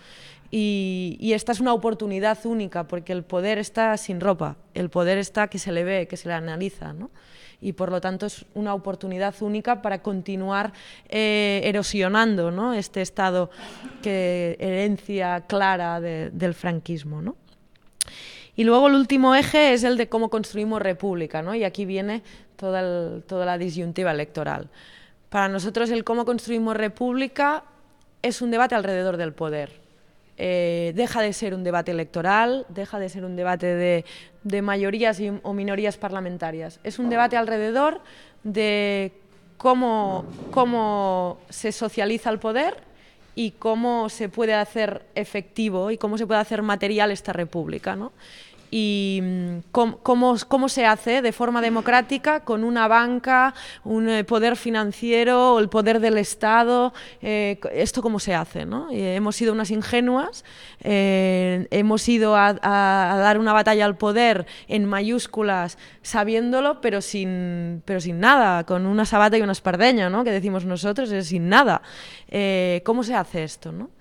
Y, y esta es una oportunidad única porque el poder está sin ropa, el poder está que se le ve, que se le analiza, ¿no? Y por lo tanto es una oportunidad única para continuar eh, erosionando, ¿no?, este Estado, que herencia clara de, del franquismo, ¿no? Y luego el último eje es el de cómo construimos república, ¿no? Y aquí viene toda, el, toda la disyuntiva electoral. Para nosotros el cómo construimos república es un debate alrededor del poder. Eh, deja de ser un debate electoral, deja de ser un debate de, de mayorías y, o minorías parlamentarias. Es un debate alrededor de cómo, cómo se socializa el poder y cómo se puede hacer efectivo y cómo se puede hacer material esta república, ¿no? Y cómo, cómo, cómo se hace de forma democrática con una banca, un poder financiero, el poder del Estado, eh, esto cómo se hace, ¿no? Eh, hemos sido unas ingenuas, eh, hemos ido a, a, a dar una batalla al poder en mayúsculas sabiéndolo, pero sin, pero sin nada, con una sabata y una espardeña, ¿no?, que decimos nosotros, es sin nada. Eh, ¿Cómo se hace esto, no?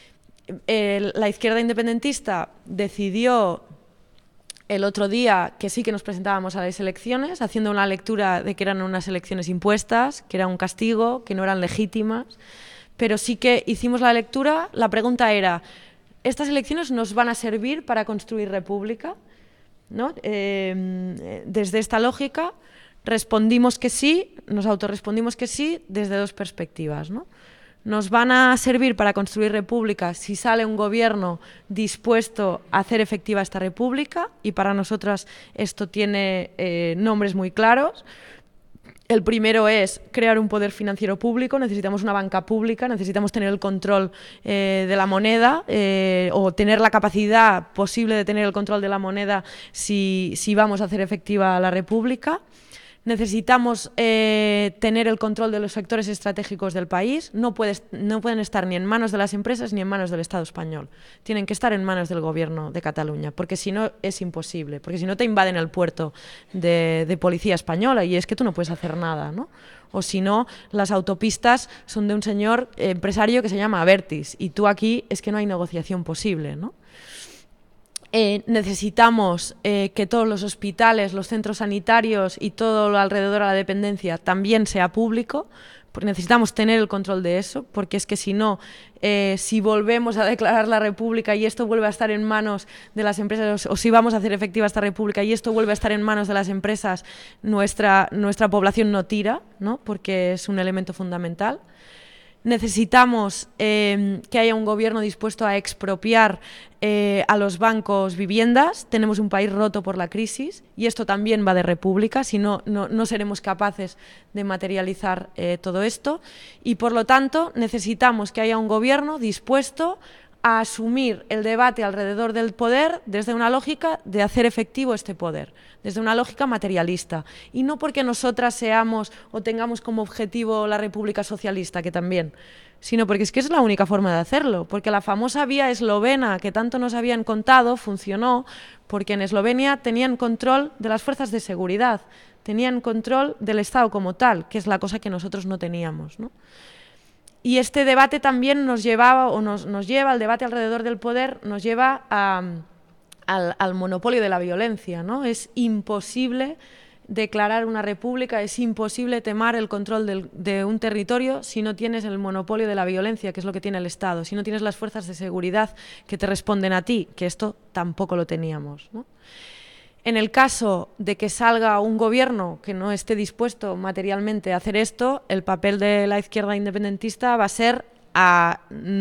Eh, la izquierda independentista decidió el otro día que sí que nos presentábamos a las elecciones, haciendo una lectura de que eran unas elecciones impuestas, que era un castigo, que no eran legítimas, pero sí que hicimos la lectura. La pregunta era, ¿estas elecciones nos van a servir para construir república? ¿No? Eh, desde esta lógica respondimos que sí, nos autorrespondimos que sí, desde dos perspectivas, ¿no? Nos van a servir para construir república si sale un gobierno dispuesto a hacer efectiva esta república, y para nosotras esto tiene eh, nombres muy claros. El primero es crear un poder financiero público, necesitamos una banca pública, necesitamos tener el control eh, de la moneda eh, o tener la capacidad posible de tener el control de la moneda si, si vamos a hacer efectiva la república. Necesitamos eh, tener el control de los sectores estratégicos del país. No, puedes, no pueden estar ni en manos de las empresas ni en manos del Estado español. Tienen que estar en manos del Gobierno de Cataluña, porque si no es imposible, porque si no te invaden el puerto de, de policía española y es que tú no puedes hacer nada, ¿no? O si no, las autopistas son de un señor empresario que se llama Abertis y tú aquí es que no hay negociación posible, ¿no? Eh, necesitamos eh, que todos los hospitales, los centros sanitarios y todo lo alrededor a la dependencia también sea público, porque necesitamos tener el control de eso, porque es que si no, eh, si volvemos a declarar la república y esto vuelve a estar en manos de las empresas, o, o si vamos a hacer efectiva esta república y esto vuelve a estar en manos de las empresas, nuestra, nuestra población no tira, ¿no?, porque es un elemento fundamental. Necesitamos eh, que haya un gobierno dispuesto a expropiar eh, a los bancos viviendas. Tenemos un país roto por la crisis y esto también va de república, si no, no, no seremos capaces de materializar eh, todo esto. Y por lo tanto necesitamos que haya un gobierno dispuesto a asumir el debate alrededor del poder desde una lógica de hacer efectivo este poder, desde una lógica materialista. Y no porque nosotras seamos o tengamos como objetivo la República Socialista, que también, sino porque es que es la única forma de hacerlo, porque la famosa vía eslovena que tanto nos habían contado funcionó porque en Eslovenia tenían control de las fuerzas de seguridad, tenían control del Estado como tal, que es la cosa que nosotros no teníamos, ¿no? Y este debate también nos llevaba, o nos, nos lleva, el debate alrededor del poder, nos lleva a, al, al monopolio de la violencia, ¿no? Es imposible declarar una república, es imposible tomar el control del, de un territorio si no tienes el monopolio de la violencia, que es lo que tiene el Estado, si no tienes las fuerzas de seguridad que te responden a ti, que esto tampoco lo teníamos, ¿no? En el caso de que salga un gobierno que no esté dispuesto materialmente a hacer esto, el papel de la izquierda independentista va a ser a,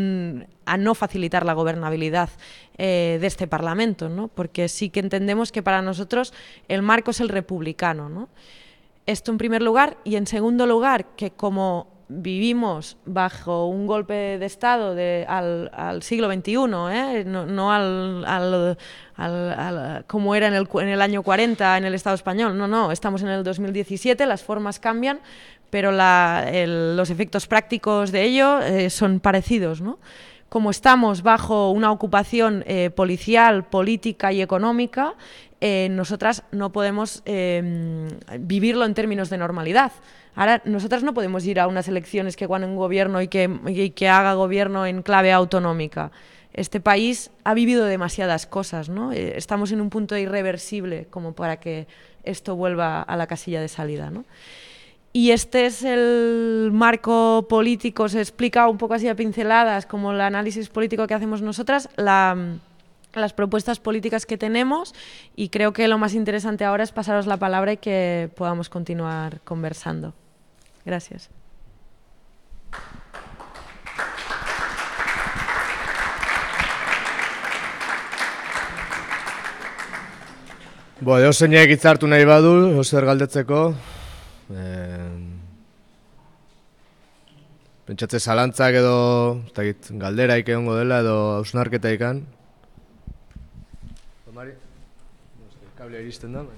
a no facilitar la gobernabilidad eh, de este Parlamento, ¿no? Porque sí que entendemos que para nosotros el marco es el republicano, ¿no? Esto en primer lugar, y en segundo lugar, que como vivimos bajo un golpe de Estado de, al, al siglo veintiuno, ¿eh? no, no al, al, al, al, como era en el, en el año cuarenta en el Estado español, no, no, estamos en el dos mil diecisiete, las formas cambian, pero la, el, los efectos prácticos de ello eh, son parecidos, ¿no? como estamos bajo una ocupación eh, policial, política y económica, eh, nosotras no podemos eh, vivirlo en términos de normalidad. Ahora, nosotras no podemos ir a unas elecciones que gane un gobierno y que, y que haga gobierno en clave autonómica. Este país ha vivido demasiadas cosas, ¿no? Eh, estamos en un punto irreversible como para que esto vuelva a la casilla de salida, ¿no? Y este es el marco político, se explica un poco así a pinceladas, como el análisis político que hacemos nosotras, la, las propuestas políticas que tenemos, y creo que lo más interesante ahora es pasaros la palabra y que podamos continuar conversando. Gracias. Bo, edo zeinek hitza hartu nahi badu, edo zer galdetzeko. Eh, pentsatze zalantzak edo ez dakit, galderaik egongo dela edo hausnarketa ikan. Mari, kablea iristen da.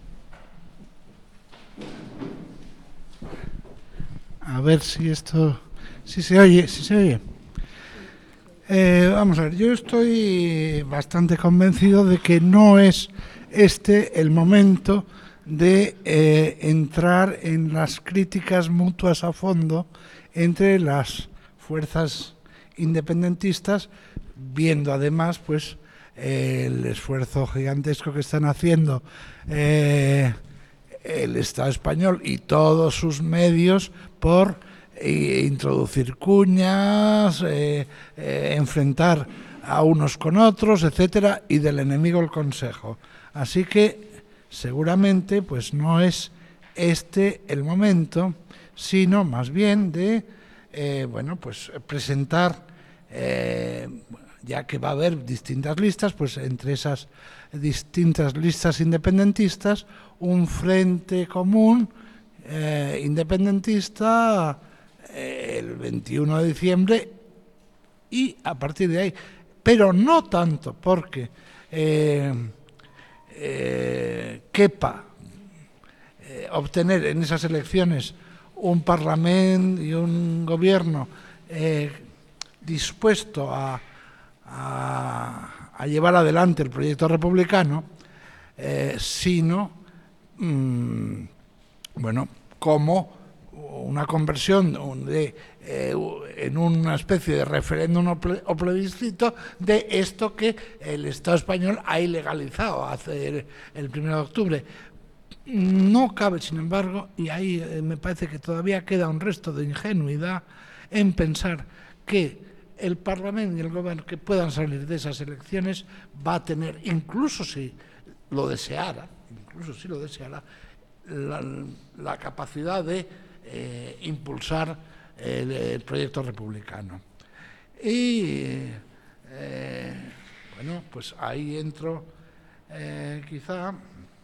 A ver si esto, si se oye, si se oye. Eh, vamos a ver, yo estoy bastante convencido de que no es este el momento de eh, entrar en las críticas mutuas a fondo entre las fuerzas independentistas, viendo además pues eh, el esfuerzo gigantesco que están haciendo eh, el Estado español y todos sus medios por eh, introducir cuñas, eh, eh, enfrentar a unos con otros, etcétera, y del enemigo el consejo. Así que seguramente pues no es este el momento, sino más bien de eh, bueno, pues presentar, eh, ya que va a haber distintas listas, pues entre esas distintas listas independentistas, un frente común eh, independentista eh, el veintiuno de diciembre y a partir de ahí, pero no tanto porque eh, Eh, quepa eh, obtener en esas elecciones un parlamento y un gobierno eh, dispuesto a, a, a llevar adelante el proyecto republicano, eh, sino mmm, bueno, como una conversión de, eh, en una especie de referéndum o, ple, o plebiscito de esto que el Estado español ha ilegalizado hace el, el primero de octubre. No cabe, sin embargo, y ahí eh, me parece que todavía queda un resto de ingenuidad en pensar que el Parlamento y el Gobierno que puedan salir de esas elecciones va a tener, incluso si lo deseara, incluso si lo deseara, la, la capacidad de eh, impulsar el, el proyecto republicano. Y eh, bueno, pues ahí entro eh, quizá,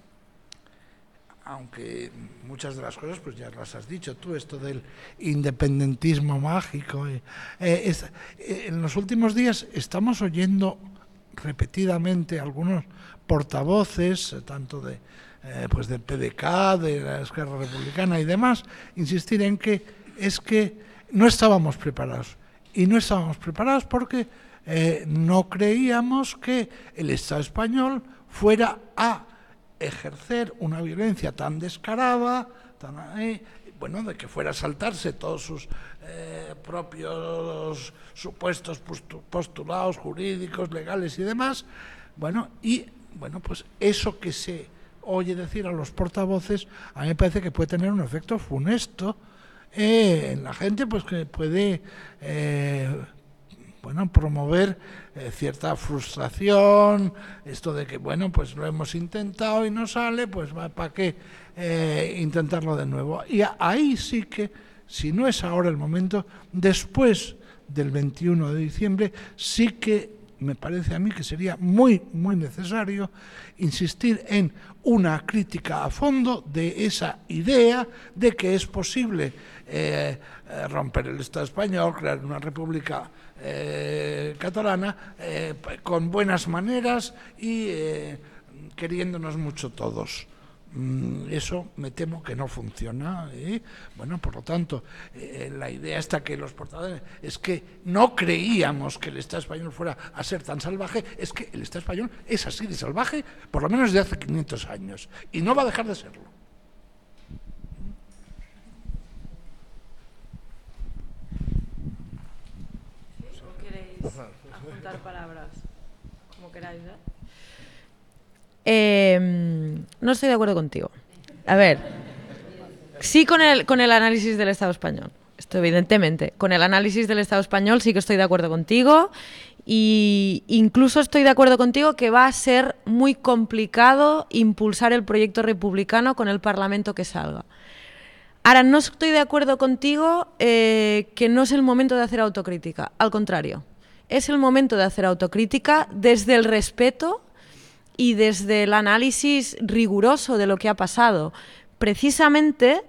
aunque muchas de las cosas pues ya las has dicho tú, esto del independentismo mágico. Eh, eh, es, eh, en los últimos días estamos oyendo repetidamente algunos portavoces, eh, tanto de eh, pues del P D K, de la Esquerra Republicana y demás, insistir en que es que no estábamos preparados. Y no estábamos preparados porque eh, no creíamos que el Estado español fuera a ejercer una violencia tan descarada, tan, eh, bueno, de que fuera a saltarse todos sus eh, propios supuestos postulados jurídicos, legales y demás. Bueno, y bueno, pues eso que se oye decir a los portavoces, a mí me parece que puede tener un efecto funesto eh, en la gente, pues que puede eh, bueno, promover eh, cierta frustración, esto de que, bueno, pues lo hemos intentado y no sale, pues ¿para qué eh, intentarlo de nuevo? Y ahí sí que, si no es ahora el momento, después del veintiuno de diciembre, sí que me parece a mí que sería muy, muy necesario insistir en una crítica a fondo de esa idea de que es posible eh, romper el Estado español, crear una república eh, catalana eh, con buenas maneras y eh, queriéndonos mucho todos. Eso me temo que no funciona. ¿eh? Bueno, por lo tanto, eh, la idea esta que los portadores es que no creíamos que el Estado español fuera a ser tan salvaje, es que el Estado español es así de salvaje, por lo menos desde hace quinientos años, y no va a dejar de serlo. ¿O queréis apuntar palabras? Como queráis, ¿eh? Eh, no estoy de acuerdo contigo. A ver, sí con el, con el análisis del Estado español. Esto evidentemente. Con el análisis del Estado español sí que estoy de acuerdo contigo. Y incluso estoy de acuerdo contigo que va a ser muy complicado impulsar el proyecto republicano con el Parlamento que salga. Ahora, no estoy de acuerdo contigo eh, que no es el momento de hacer autocrítica. Al contrario, es el momento de hacer autocrítica desde el respeto y desde el análisis riguroso de lo que ha pasado, precisamente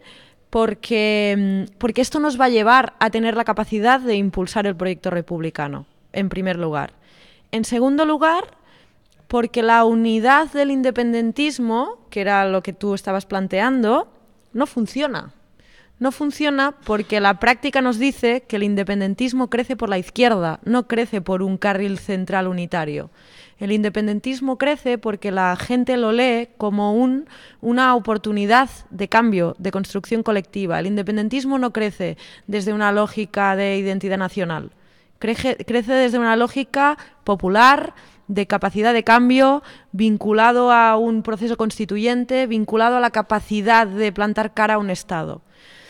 porque, porque esto nos va a llevar a tener la capacidad de impulsar el proyecto republicano, en primer lugar. En segundo lugar, porque la unidad del independentismo, que era lo que tú estabas planteando, no funciona. No funciona porque la práctica nos dice que el independentismo crece por la izquierda, no crece por un carril central unitario. El independentismo crece porque la gente lo lee como un, una oportunidad de cambio, de construcción colectiva. El independentismo no crece desde una lógica de identidad nacional. Crece, crece desde una lógica popular, de capacidad de cambio, vinculado a un proceso constituyente, vinculado a la capacidad de plantar cara a un Estado.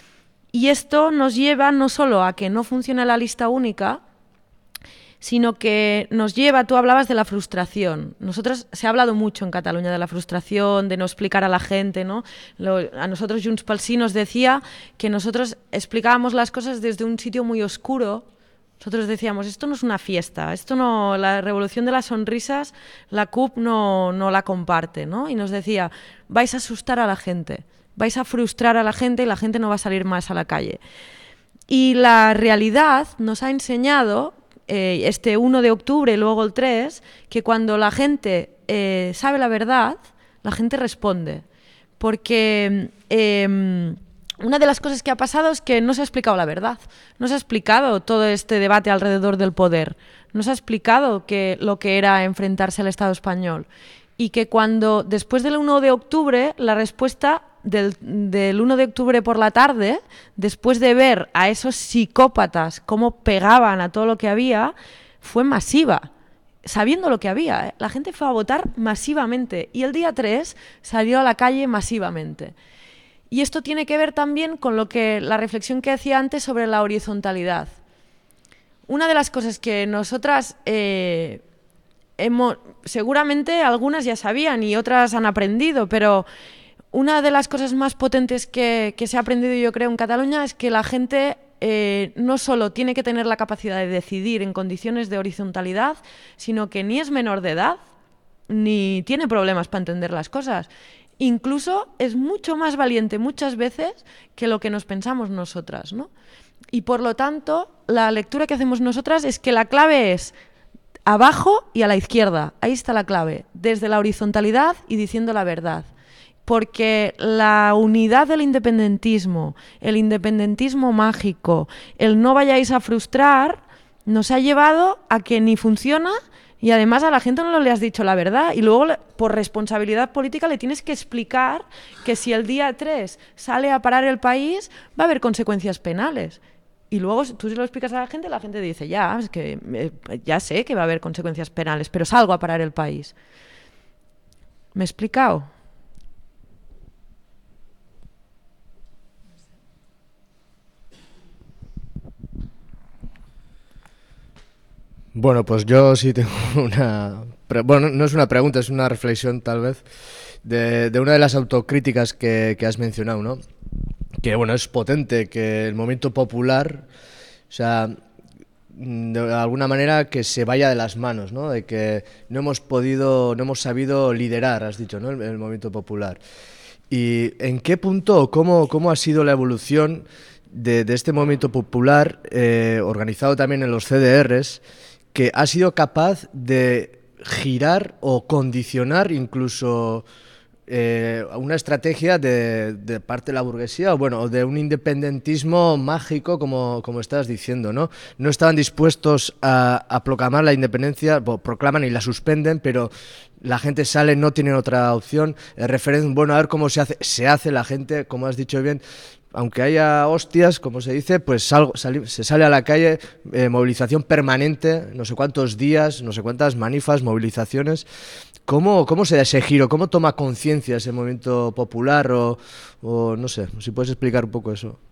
Y esto nos lleva no solo a que no funcione la lista única, sino que nos lleva, tú hablabas de la frustración. Nosotros, se ha hablado mucho en Cataluña de la frustración, de no explicar a la gente, ¿no? Lo, a nosotros Junts pel Sí nos decía que nosotros explicábamos las cosas desde un sitio muy oscuro. Nosotros decíamos, esto no es una fiesta, esto no, la revolución de las sonrisas, la C U P no, no la comparte, ¿no? Y nos decía, vais a asustar a la gente, vais a frustrar a la gente y la gente no va a salir más a la calle. Y la realidad nos ha enseñado, eh, este uno de octubre y luego el tres, que cuando la gente eh, sabe la verdad, la gente responde. Porque eh, una de las cosas que ha pasado es que no se ha explicado la verdad. No se ha explicado todo este debate alrededor del poder. No se ha explicado que, lo que era enfrentarse al Estado español. Y que cuando, después del uno de octubre, la respuesta del, del uno de octubre por la tarde, después de ver a esos psicópatas cómo pegaban a todo lo que había, fue masiva, sabiendo lo que había. ¿eh? La gente fue a votar masivamente y el día tres salió a la calle masivamente. Y esto tiene que ver también con lo que la reflexión que hacía antes sobre la horizontalidad. Una de las cosas que nosotras... Eh, Hemos, seguramente algunas ya sabían y otras han aprendido, pero una de las cosas más potentes que, que se ha aprendido, yo creo, en Cataluña es que la gente eh, no solo tiene que tener la capacidad de decidir en condiciones de horizontalidad, sino que ni es menor de edad, ni tiene problemas para entender las cosas. Incluso es mucho más valiente muchas veces que lo que nos pensamos nosotras, ¿no? Y por lo tanto, la lectura que hacemos nosotras es que la clave es abajo y a la izquierda. Ahí está la clave, desde la horizontalidad y diciendo la verdad. Porque la unidad del independentismo, el independentismo mágico, el no vayáis a frustrar, nos ha llevado a que ni funciona y además a la gente no le has dicho la verdad. Y luego, por responsabilidad política, le tienes que explicar que si el día tres sale a parar el país, va a haber consecuencias penales. Y luego tú se lo explicas a la gente, la gente dice, ya, es que eh, ya sé que va a haber consecuencias penales, pero salgo a parar el país. ¿Me he explicado? Bueno, pues yo sí tengo una... Bueno, no es una pregunta, es una reflexión tal vez de, de una de las autocríticas que, que has mencionado, ¿no? Que bueno, es potente, que el movimiento popular, o sea, de alguna manera que se vaya de las manos, ¿no? De que no hemos podido, no hemos sabido liderar, has dicho, ¿no? El, el movimiento popular. ¿Y en qué punto o cómo, cómo ha sido la evolución de, de este movimiento popular, eh, organizado también en los C D Rs, que ha sido capaz de girar o condicionar incluso eh, una estrategia de, de parte de la burguesía, o bueno, de un independentismo mágico, como, como estás diciendo, ¿no? No estaban dispuestos a, a proclamar la independencia, bueno, proclaman y la suspenden, pero la gente sale, no tienen otra opción. El referéndum, bueno, a ver cómo se hace. Se hace, la gente, como has dicho bien, aunque haya hostias, como se dice, pues salgo, sali, se sale a la calle, eh, movilización permanente, no sé cuántos días, no sé cuántas manifas, movilizaciones. ¿Cómo, cómo se da ese giro? ¿Cómo toma conciencia ese movimiento popular? O, o no sé, si puedes explicar un poco eso.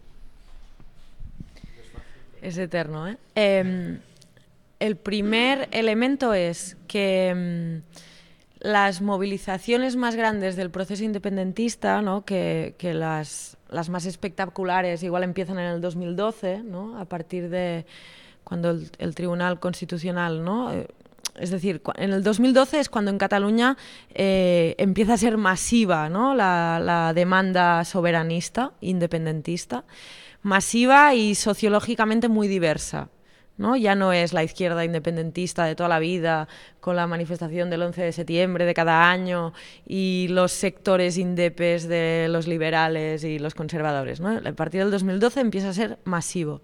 Es eterno, ¿eh? eh el primer elemento es que... Mm, las movilizaciones más grandes del proceso independentista, ¿no? que, que las, las más espectaculares igual empiezan en el dos mil doce, ¿no? A partir de cuando el, el Tribunal Constitucional, ¿no? Eh, es decir, en el dos mil doce es cuando en Cataluña eh, empieza a ser masiva, ¿no? la, la demanda soberanista, independentista, masiva y sociológicamente muy diversa. ¿No? Ya no es la izquierda independentista de toda la vida, con la manifestación del once de septiembre de cada año y los sectores indepes de los liberales y los conservadores, ¿no? A partir del dos mil doce empieza a ser masivo.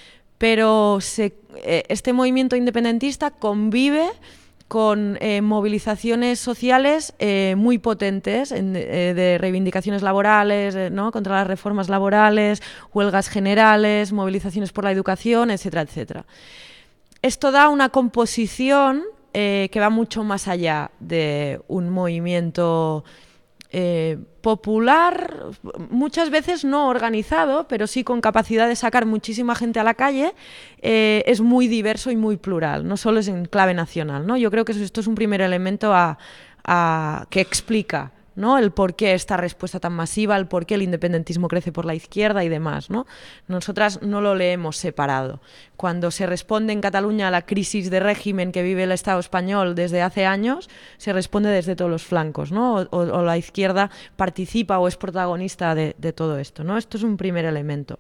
Pero se, eh, este movimiento independentista convive con eh, movilizaciones sociales eh, muy potentes en, eh, de reivindicaciones laborales, eh, ¿no? Contra las reformas laborales, huelgas generales, movilizaciones por la educación, etcétera, etcétera. Esto da una composición eh, que va mucho más allá de un movimiento eh, popular, muchas veces no organizado, pero sí con capacidad de sacar muchísima gente a la calle. Eh, es muy diverso y muy plural, no solo es en clave nacional, ¿no? Yo creo que esto es un primer elemento a, a, que explica, ¿no? El por qué esta respuesta tan masiva, el por qué el independentismo crece por la izquierda y demás, ¿no? Nosotras no lo leemos separado. Cuando se responde en Cataluña a la crisis de régimen que vive el Estado español desde hace años, se responde desde todos los flancos, ¿no? O, o la izquierda participa o es protagonista de, de todo esto, ¿no? Esto es un primer elemento.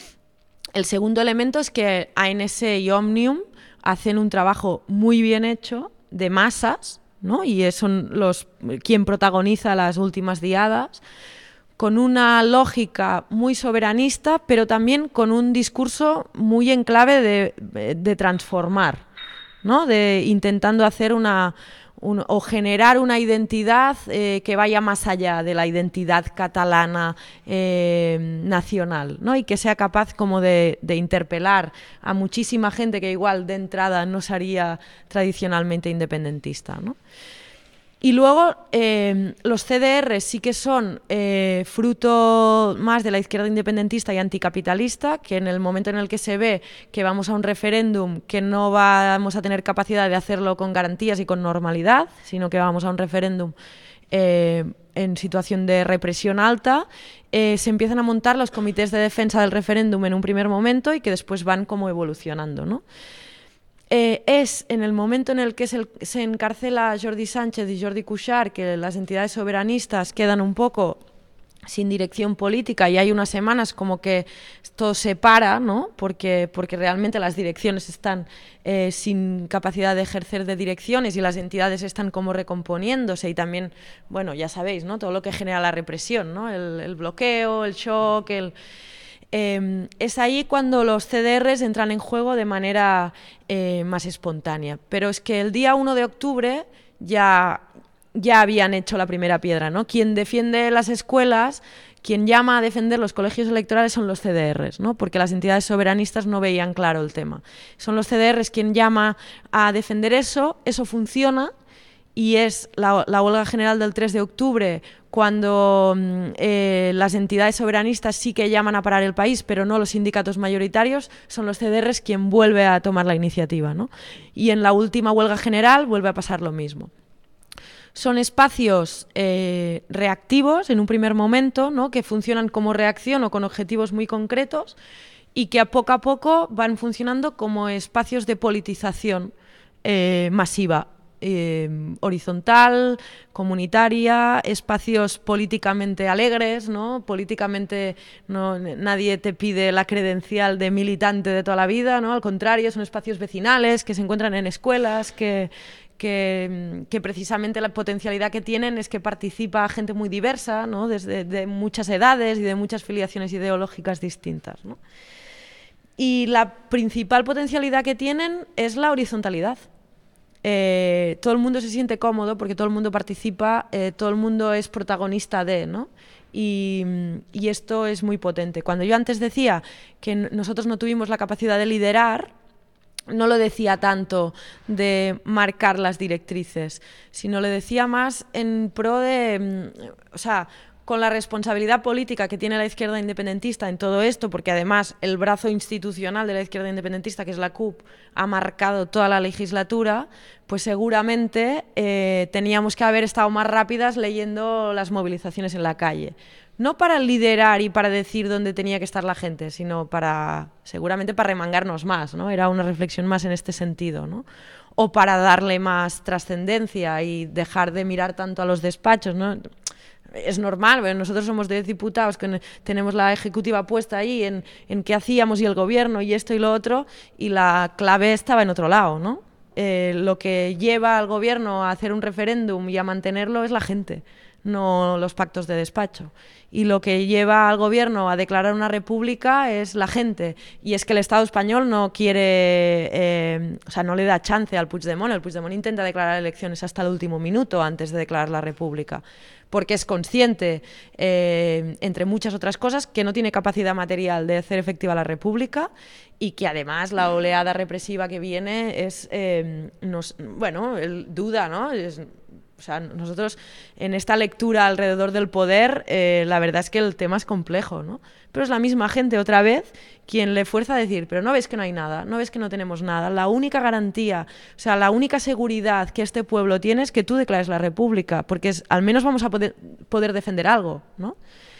El segundo elemento es que A N S y Òmnium hacen un trabajo muy bien hecho de masas, ¿no? Y son los quien protagoniza las últimas diadas, con una lógica muy soberanista, pero también con un discurso muy en clave de, de transformar, ¿no? De intentando hacer una un, o generar una identidad eh, que vaya más allá de la identidad catalana eh, nacional, ¿no? Y que sea capaz como de, de interpelar a muchísima gente que igual de entrada no sería tradicionalmente independentista, ¿no? Y luego eh, los C D R sí que son eh, fruto más de la izquierda independentista y anticapitalista, que en el momento en el que se ve que vamos a un referéndum, que no vamos a tener capacidad de hacerlo con garantías y con normalidad, sino que vamos a un referéndum eh, en situación de represión alta, eh, se empiezan a montar los comités de defensa del referéndum en un primer momento y que después van como evolucionando, ¿no? Eh, es en el momento en el que se, se encarcela Jordi Sánchez y Jordi Cuixart que las entidades soberanistas quedan un poco sin dirección política y hay unas semanas como que esto se para, ¿no? Porque, porque realmente las direcciones están eh, sin capacidad de ejercer de direcciones y las entidades están como recomponiéndose y también, bueno, ya sabéis, ¿no? Todo lo que genera la represión, ¿no? El, el bloqueo, el shock, el... Eh, es ahí cuando los C D Rs entran en juego de manera eh, más espontánea. Pero es que el día uno de octubre ya, ya habían hecho la primera piedra, ¿no? Quien defiende las escuelas, quien llama a defender los colegios electorales son los C D Rs, ¿no? Porque las entidades soberanistas no veían claro el tema. Son los C D Rs quien llama a defender eso, eso funciona y es la, la huelga general del tres de octubre cuando eh, las entidades soberanistas sí que llaman a parar el país, pero no los sindicatos mayoritarios, son los C D Rs quien vuelve a tomar la iniciativa, ¿no? Y en la última huelga general vuelve a pasar lo mismo. Son espacios eh, reactivos en un primer momento, ¿no? Que funcionan como reacción o con objetivos muy concretos y que a poco a poco van funcionando como espacios de politización eh, masiva. Eh, horizontal, comunitaria, espacios políticamente alegres, ¿no? Políticamente no, nadie te pide la credencial de militante de toda la vida, ¿no? Al contrario, son espacios vecinales que se encuentran en escuelas, que, que, que precisamente la potencialidad que tienen es que participa gente muy diversa, ¿no? Desde de muchas edades y de muchas filiaciones ideológicas distintas, ¿no? Y la principal potencialidad que tienen es la horizontalidad. Eh, todo el mundo se siente cómodo porque todo el mundo participa, eh, todo el mundo es protagonista de, ¿no? Y, y esto es muy potente. Cuando yo antes decía que nosotros no tuvimos la capacidad de liderar, no lo decía tanto de marcar las directrices, sino le decía más en pro de, o sea, con la responsabilidad política que tiene la izquierda independentista en todo esto, porque además el brazo institucional de la izquierda independentista, que es la C U P, ha marcado toda la legislatura, pues seguramente eh, teníamos que haber estado más rápidas leyendo las movilizaciones en la calle. No para liderar y para decir dónde tenía que estar la gente, sino para, seguramente para remangarnos más, ¿no? Era una reflexión más en este sentido, ¿no? O para darle más trascendencia y dejar de mirar tanto a los despachos, ¿no? Es normal, pero nosotros somos diez diputados que tenemos la ejecutiva puesta ahí en, en qué hacíamos y el gobierno y esto y lo otro, y la clave estaba en otro lado, ¿no? Eh, lo que lleva al gobierno a hacer un referéndum y a mantenerlo es la gente, no los pactos de despacho. Y lo que lleva al gobierno a declarar una república es la gente. Y es que el Estado español no quiere, eh, o sea, no le da chance al Puigdemont. El Puigdemont intenta declarar elecciones hasta el último minuto antes de declarar la república, porque es consciente, eh, entre muchas otras cosas, que no tiene capacidad material de hacer efectiva la república y que además la oleada represiva que viene es, eh, nos, bueno, él duda, ¿no? Es, O sea, nosotros en esta lectura alrededor del poder, eh, la verdad es que el tema es complejo, ¿no? Pero es la misma gente, otra vez, quien le fuerza a decir, pero no ves que no hay nada, no ves que no tenemos nada. La única garantía, o sea, la única seguridad que este pueblo tiene es que tú declares la república, porque es, al menos vamos a poder, poder defender algo, ¿no?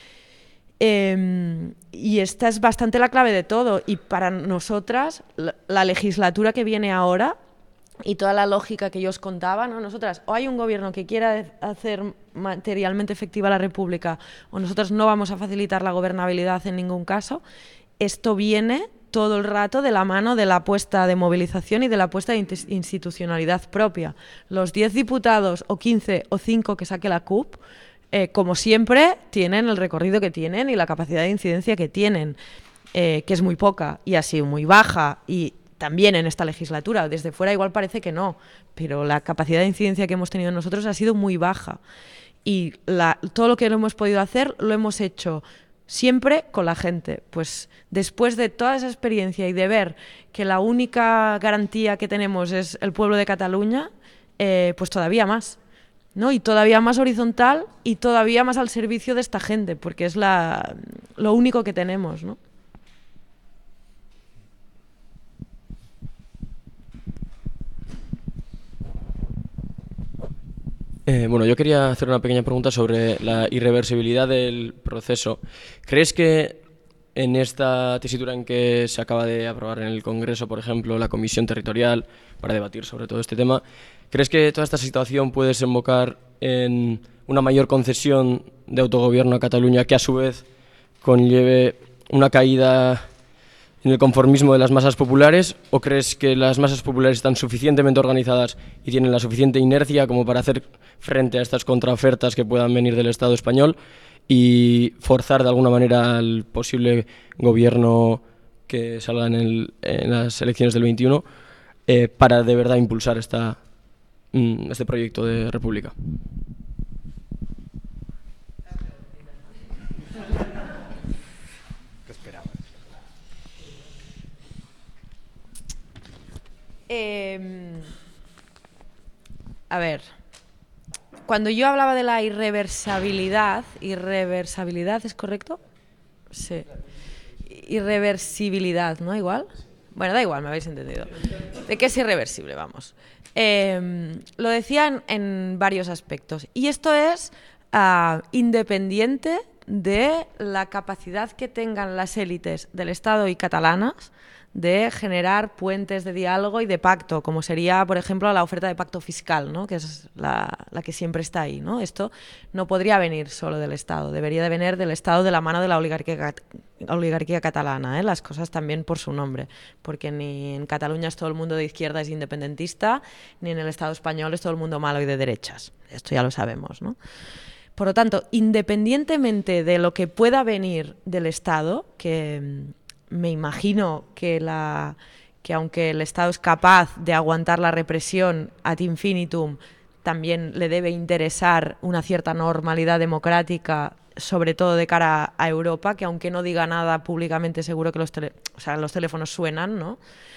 Eh, y esta es bastante la clave de todo. Y para nosotras, la, la legislatura que viene ahora y toda la lógica que yo os contaba, ¿no? Nosotras, o hay un gobierno que quiera hacer materialmente efectiva la república, o nosotros no vamos a facilitar la gobernabilidad en ningún caso. Esto viene todo el rato de la mano de la apuesta de movilización y de la apuesta de institucionalidad propia. Los diez diputados, o quince, o cinco que saque la C U P, eh, como siempre, tienen el recorrido que tienen y la capacidad de incidencia que tienen, eh, que es muy poca y ha sido muy baja, y también en esta legislatura. Desde fuera igual parece que no, pero la capacidad de incidencia que hemos tenido nosotros ha sido muy baja. Y la, todo lo que lo hemos podido hacer lo hemos hecho siempre con la gente. Pues después de toda esa experiencia y de ver que la única garantía que tenemos es el pueblo de Cataluña, eh, pues todavía más, ¿no? Y todavía más horizontal y todavía más al servicio de esta gente, porque es la, lo único que tenemos, ¿no? Eh, bueno, yo quería hacer una pequeña pregunta sobre la irreversibilidad del proceso. ¿Crees que en esta tesitura en que se acaba de aprobar en el Congreso, por ejemplo, la Comisión Territorial para debatir sobre todo este tema, crees que toda esta situación puede desembocar en una mayor concesión de autogobierno a Cataluña que a su vez conlleve una caída en el conformismo de las masas populares, o crees que las masas populares están suficientemente organizadas y tienen la suficiente inercia como para hacer frente a estas contraofertas que puedan venir del Estado español y forzar de alguna manera al posible gobierno que salga en, el, en las elecciones del veintiuno eh, para de verdad impulsar esta, este proyecto de república? Eh, a ver, cuando yo hablaba de la irreversibilidad, irreversibilidad, ¿es correcto? Sí. Irreversibilidad, ¿no? Igual. Bueno, da igual, me habéis entendido. De que es irreversible, vamos. Eh, lo decía en, en varios aspectos. Y esto es uh, independiente de la capacidad que tengan las élites del Estado y catalanas de generar puentes de diálogo y de pacto, como sería, por ejemplo, la oferta de pacto fiscal, ¿no? Que es la, la que siempre está ahí, ¿no? Esto no podría venir solo del Estado, debería de venir del Estado de la mano de la oligarquía, oligarquía catalana, ¿eh? Las cosas también por su nombre, porque ni en Cataluña es todo el mundo de izquierda, es independentista, ni en el Estado español es todo el mundo malo y de derechas. Esto ya lo sabemos, ¿no? Por lo tanto, independientemente de lo que pueda venir del Estado, que me imagino que, la, que aunque el Estado es capaz de aguantar la represión ad infinitum, también le debe interesar una cierta normalidad democrática, sobre todo de cara a Europa, que aunque no diga nada públicamente, seguro que los, tele, o sea, los teléfonos suenan, ¿no?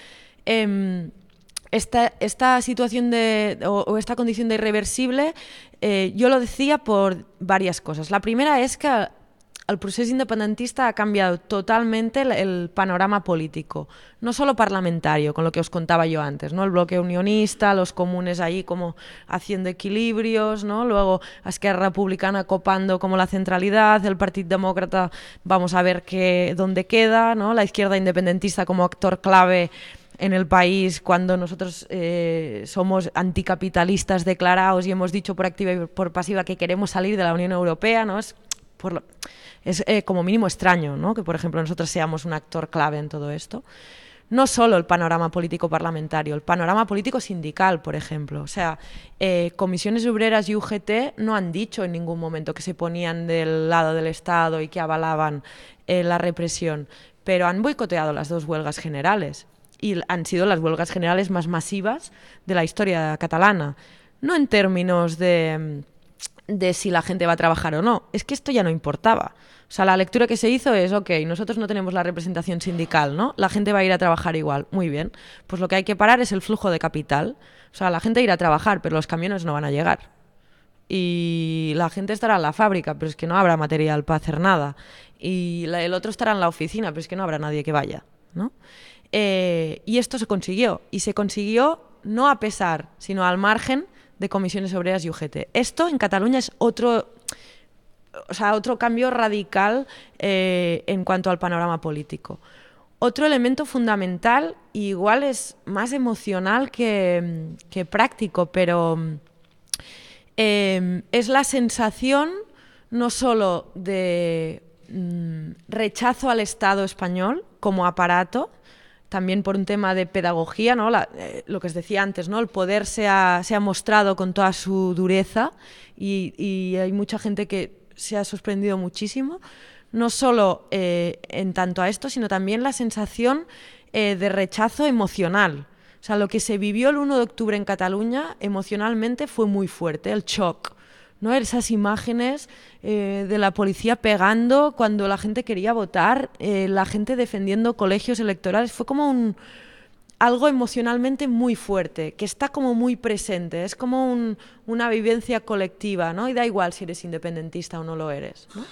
Eh, esta, esta situación de, o, o esta condición de irreversible, eh, yo lo decía por varias cosas. La primera es que el procés independentista ha cambiado totalmente el, el panorama político, no solo parlamentario, con lo que os contaba yo antes, ¿no? El bloque unionista, los comunes ahí como haciendo equilibrios, ¿no? Luego Esquerra Republicana copando como la centralidad, el Partido Demócrata vamos a ver qué, dónde queda, ¿no? La izquierda independentista como actor clave en el país cuando nosotros eh, somos anticapitalistas declarados y hemos dicho por activa y por pasiva que queremos salir de la Unión Europea, ¿no? Es por lo, Es eh, como mínimo extraño, ¿no? Que, por ejemplo, nosotros seamos un actor clave en todo esto. No solo el panorama político parlamentario, el panorama político sindical, por ejemplo. O sea, eh, Comisiones Obreras y U G T no han dicho en ningún momento que se ponían del lado del Estado y que avalaban eh, la represión, pero han boicoteado las dos huelgas generales y han sido las huelgas generales más masivas de la historia catalana. No en términos de... de si la gente va a trabajar o no. Es que esto ya no importaba. O sea, la lectura que se hizo es, ok, nosotros no tenemos la representación sindical, ¿no? La gente va a ir a trabajar igual. Muy bien. Pues lo que hay que parar es el flujo de capital. O sea, la gente irá a trabajar, pero los camiones no van a llegar. Y la gente estará en la fábrica, pero es que no habrá material para hacer nada. Y la, el otro estará en la oficina, pero es que no habrá nadie que vaya, ¿no? Eh, y esto se consiguió. Y se consiguió no a pesar, sino al margen de Comisiones Obreras y U G T. Esto en Cataluña es otro, o sea, otro cambio radical eh, en cuanto al panorama político. Otro elemento fundamental, igual es más emocional que, que práctico, pero eh, es la sensación no solo de mm, rechazo al Estado español como aparato, también por un tema de pedagogía, ¿no? La, eh, lo que os decía antes, ¿no? El poder se ha, se ha mostrado con toda su dureza y, y hay mucha gente que se ha sorprendido muchísimo, no solo eh, en tanto a esto, sino también la sensación eh, de rechazo emocional. O sea, lo que se vivió el uno de octubre en Cataluña emocionalmente fue muy fuerte, el shock, ¿no? Esas imágenes eh, de la policía pegando cuando la gente quería votar, eh, la gente defendiendo colegios electorales, fue como un, algo emocionalmente muy fuerte, que está como muy presente, es como un, una vivencia colectiva, ¿no? Y da igual si eres independentista o no lo eres, ¿no?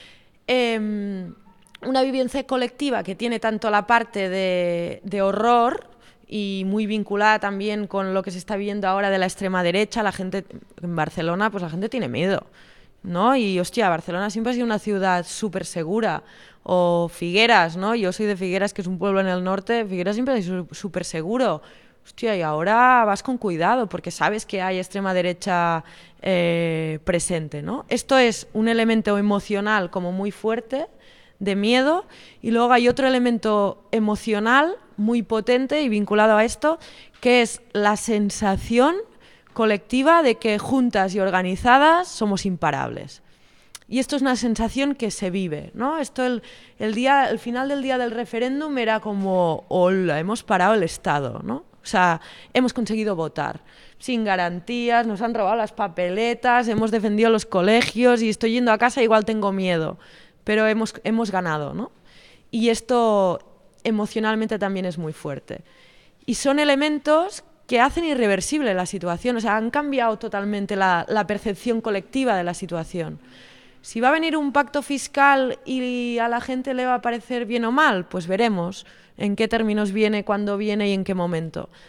Eh, una vivencia colectiva que tiene tanto la parte de, de horror y muy vinculada también con lo que se está viendo ahora de la extrema derecha. La gente en Barcelona, pues la gente tiene miedo, ¿no? Y hostia, Barcelona siempre ha sido una ciudad súper segura. O Figueras, ¿no? Yo soy de Figueras, que es un pueblo en el norte. Figueras siempre ha sido súper seguro. Hostia, y ahora vas con cuidado porque sabes que hay extrema derecha eh, presente, ¿no? Esto es un elemento emocional como muy fuerte, de miedo, y luego hay otro elemento emocional muy potente y vinculado a esto, que es la sensación colectiva de que juntas y organizadas somos imparables. Y esto es una sensación que se vive, ¿no? Esto el, el día, el final del día del referéndum era como, hola, hemos parado el Estado, ¿no? O sea, hemos conseguido votar sin garantías, nos han robado las papeletas, hemos defendido los colegios y estoy yendo a casa, igual tengo miedo, pero hemos, hemos ganado, ¿no? Y esto emocionalmente también es muy fuerte. Y son elementos que hacen irreversible la situación, o sea, han cambiado totalmente la, la percepción colectiva de la situación. Si va a venir un pacto fiscal y a la gente le va a parecer bien o mal, pues veremos en qué términos viene, cuándo viene y en qué momento.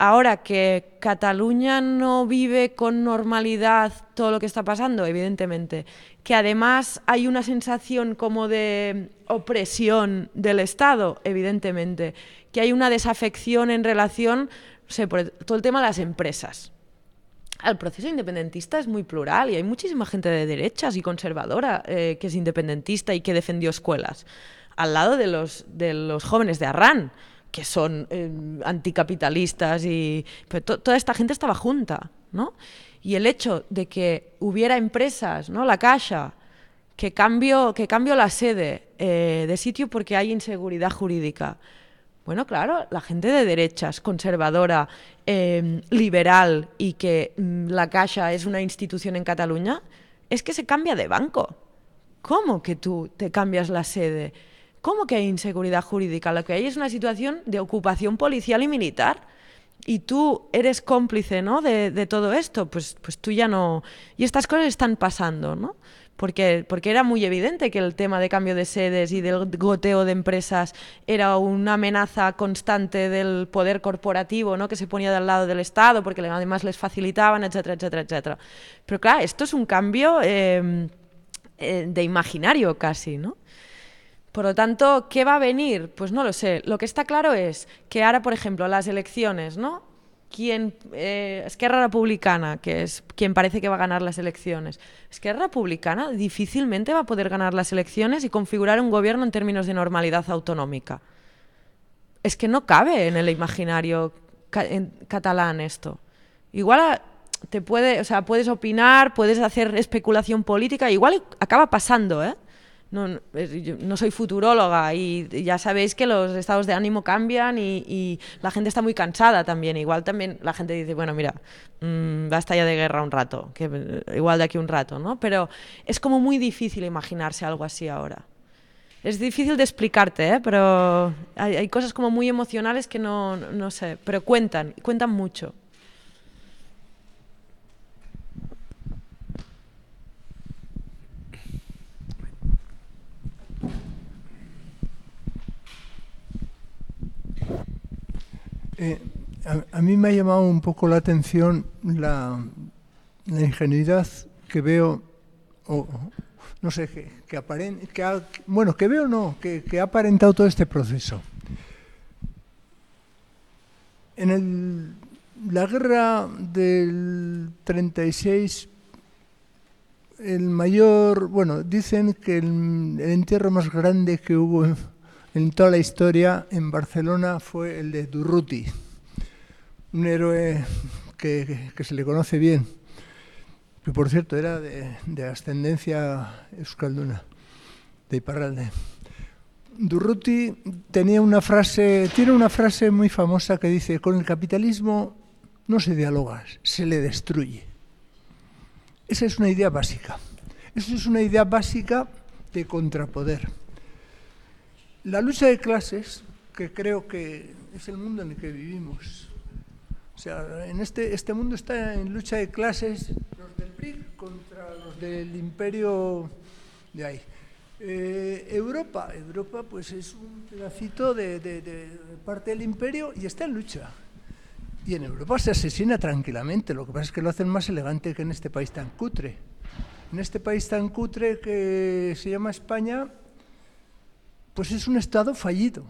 Ahora, que Cataluña no vive con normalidad todo lo que está pasando, evidentemente. Que además hay una sensación como de opresión del Estado, evidentemente. Que hay una desafección en relación, no sé, por todo el tema de las empresas. El proceso independentista es muy plural y hay muchísima gente de derechas y conservadora eh, que es independentista y que defendió escuelas, al lado de los, de los jóvenes de Arran, que son eh, anticapitalistas, y pero to toda esta gente estaba junta, ¿no? Y el hecho de que hubiera empresas, ¿no? La Caixa, que cambio, que cambio la sede eh, de sitio porque hay inseguridad jurídica. Bueno, claro, la gente de derechas, conservadora, eh, liberal, y que mm, la Caixa es una institución en Cataluña, es que se cambia de banco. ¿Cómo que tú te cambias la sede? ¿Cómo que hay inseguridad jurídica? Lo que hay es una situación de ocupación policial y militar. Y tú eres cómplice, ¿no?, de, de todo esto. Pues, pues tú ya no... Y estas cosas están pasando, ¿no? Porque, porque era muy evidente que el tema de cambio de sedes y del goteo de empresas era una amenaza constante del poder corporativo, ¿no?, que se ponía del lado del Estado, porque además les facilitaban, etcétera, etcétera, etcétera. Pero claro, esto es un cambio eh, eh, de imaginario casi, ¿no? Por lo tanto, ¿qué va a venir? Pues no lo sé. Lo que está claro es que ahora, por ejemplo, las elecciones, ¿no? Quien, eh, Esquerra Republicana, que es quien parece que va a ganar las elecciones. Esquerra Republicana difícilmente va a poder ganar las elecciones y configurar un gobierno en términos de normalidad autonómica. Es que no cabe en el imaginario ca en catalán esto. Igual a, te puede, o sea, puedes opinar, puedes hacer especulación política, igual acaba pasando, ¿eh? No, no, yo no soy futuróloga y ya sabéis que los estados de ánimo cambian y, y la gente está muy cansada también. Igual también la gente dice, bueno, mira, mmm, basta ya de guerra un rato, que igual de aquí un rato, ¿no? Pero es como muy difícil imaginarse algo así ahora. Es difícil de explicarte, ¿eh? Pero hay, hay cosas como muy emocionales que no, no sé, pero cuentan, cuentan mucho. Eh, a, a mí me ha llamado un poco la atención la, la ingenuidad que veo, o no sé, que, que, aparent, que ha, bueno, que veo no, que, que ha aparentado todo este proceso. En el, la guerra del treinta y seis, el mayor, bueno, dicen que el, el entierro más grande que hubo en, en toda la historia en Barcelona fue el de Durruti, un héroe que, que, que se le conoce bien, que por cierto era de, de ascendencia euskalduna, de Iparralde. Durruti tenía una frase, tiene una frase muy famosa que dice: con el capitalismo no se dialoga, se le destruye. Esa es una idea básica. Esa es una idea básica de contrapoder. La lucha de clases, que creo que es el mundo en el que vivimos. O sea, en este, este mundo está en lucha de clases, los del B R I C contra los del imperio de ahí. Eh, Europa, Europa pues es un pedacito de, de, de parte del imperio y está en lucha. Y en Europa se asesina tranquilamente, lo que pasa es que lo hacen más elegante que en este país tan cutre. En este país tan cutre que se llama España, pues es un Estado fallido.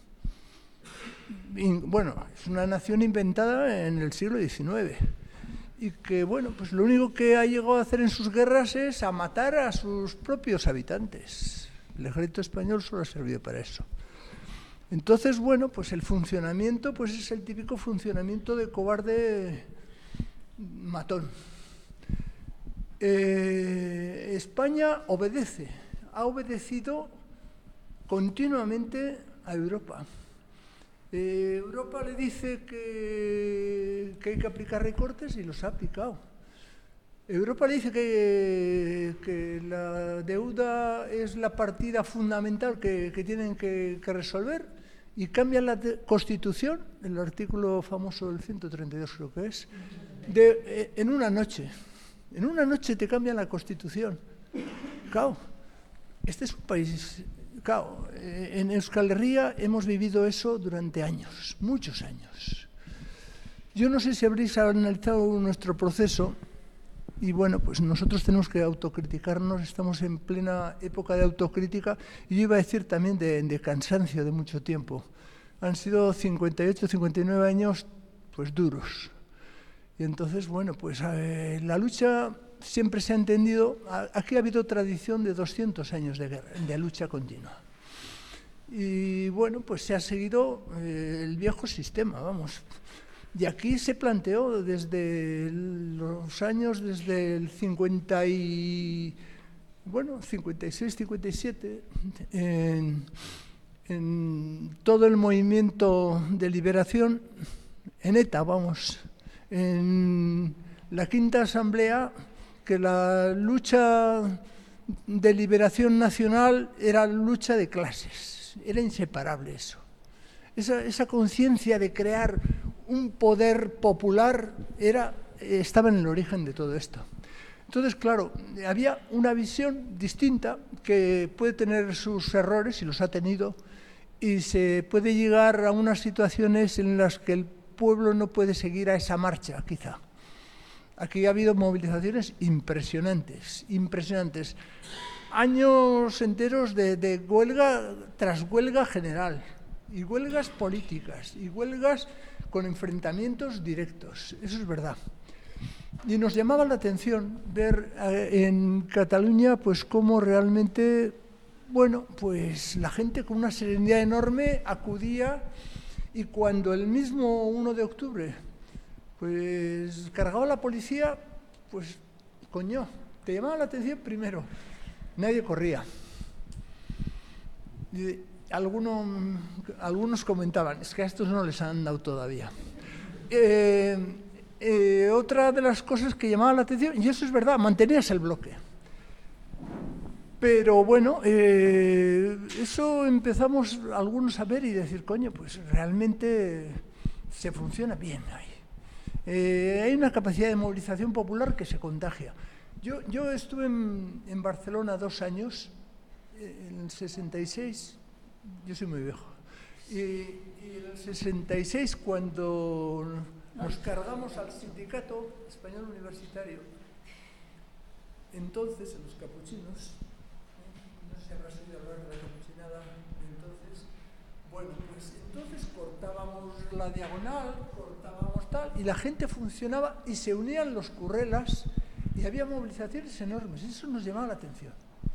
Y, bueno, es una nación inventada en el siglo diecinueve. Y que, bueno, pues lo único que ha llegado a hacer en sus guerras es a matar a sus propios habitantes. El ejército español solo ha servido para eso. Entonces, bueno, pues el funcionamiento pues es el típico funcionamiento de cobarde matón. Eh, España obedece, ha obedecido continuamente a Europa. Eh, Europa le dice que, que hay que aplicar recortes y los ha aplicado. Europa le dice que, que la deuda es la partida fundamental que, que tienen que, que resolver y cambian la Constitución, el artículo famoso del ciento treinta y dos creo que es, de, eh, en una noche. En una noche te cambian la Constitución. Claro, este es un país... Claro, en Euskal Herria hemos vivido eso durante años, muchos años. Yo no sé si habréis analizado nuestro proceso y bueno, pues nosotros tenemos que autocriticarnos, estamos en plena época de autocrítica y yo iba a decir también de, de cansancio de mucho tiempo. Han sido cincuenta y ocho, cincuenta y nueve años pues duros. Y entonces, bueno, pues eh, la lucha siempre se ha entendido, aquí ha habido tradición de doscientos años de guerra, de lucha continua. Y bueno, pues se ha seguido eh, el viejo sistema, vamos. Y aquí se planteó desde los años, desde el cincuenta y, bueno, cincuenta y seis, cincuenta y siete, en, en todo el movimiento de liberación, en ETA, vamos, en la Quinta Asamblea, que la lucha de liberación nacional era lucha de clases, era inseparable eso. Esa, esa conciencia de crear un poder popular era, estaba en el origen de todo esto. Entonces, claro, había una visión distinta que puede tener sus errores, y los ha tenido, y se puede llegar a unas situaciones en las que el pueblo no puede seguir a esa marcha, quizá. Aquí ha habido movilizaciones impresionantes, impresionantes. Años enteros de, de huelga tras huelga general, y huelgas políticas, y huelgas con enfrentamientos directos, eso es verdad. Y nos llamaba la atención ver eh, en Cataluña pues cómo realmente, bueno, pues la gente con una serenidad enorme acudía, y cuando el mismo uno de octubre pues cargaba la policía, pues coño, te llamaba la atención primero, nadie corría. Y alguno, algunos comentaban, es que a estos no les han dado todavía. Eh, eh, otra de las cosas que llamaba la atención, y eso es verdad, mantenías el bloque. Pero bueno, eh, eso empezamos algunos a ver y decir, coño, pues realmente se funciona bien ahí. Eh, hay una capacidad de movilización popular que se contagia. Yo, yo estuve en, en Barcelona dos años, en el sesenta y seis, yo soy muy viejo, y, y en el sesenta y seis cuando nos cargamos al sindicato español universitario, entonces en los capuchinos, no sé si habrás oído hablar de la capuchinada, entonces, bueno, pues entonces cortábamos la diagonal, cortábamos tal, y la gente funcionaba y se unían los currelas y había movilizaciones enormes, eso nos llamaba la atención.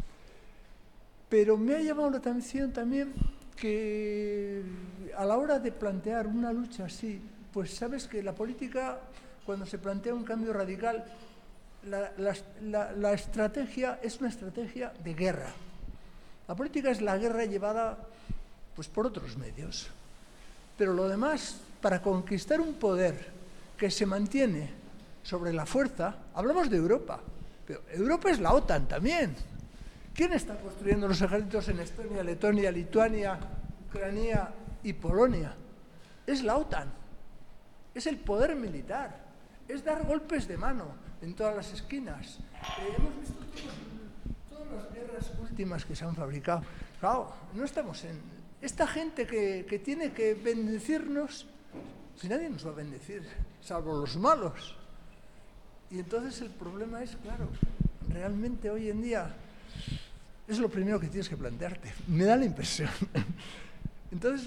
Pero me ha llamado la atención también que a la hora de plantear una lucha así, pues sabes que la política, cuando se plantea un cambio radical, la, la, la, la estrategia es una estrategia de guerra. La política es la guerra llevada pues, por otros medios. Pero lo demás, para conquistar un poder que se mantiene sobre la fuerza, hablamos de Europa, pero Europa es la OTAN también. ¿Quién está construyendo los ejércitos en Estonia, Letonia, Lituania, Ucrania y Polonia? Es la OTAN, es el poder militar, es dar golpes de mano en todas las esquinas. Eh, hemos visto todos, todas las guerras últimas que se han fabricado. Claro, no estamos en... Esta gente que, que tiene que bendecirnos, si nadie nos va a bendecir, salvo los malos. Y entonces el problema es, claro, realmente hoy en día... Es lo primero que tienes que plantearte. Me da la impresión. Entonces,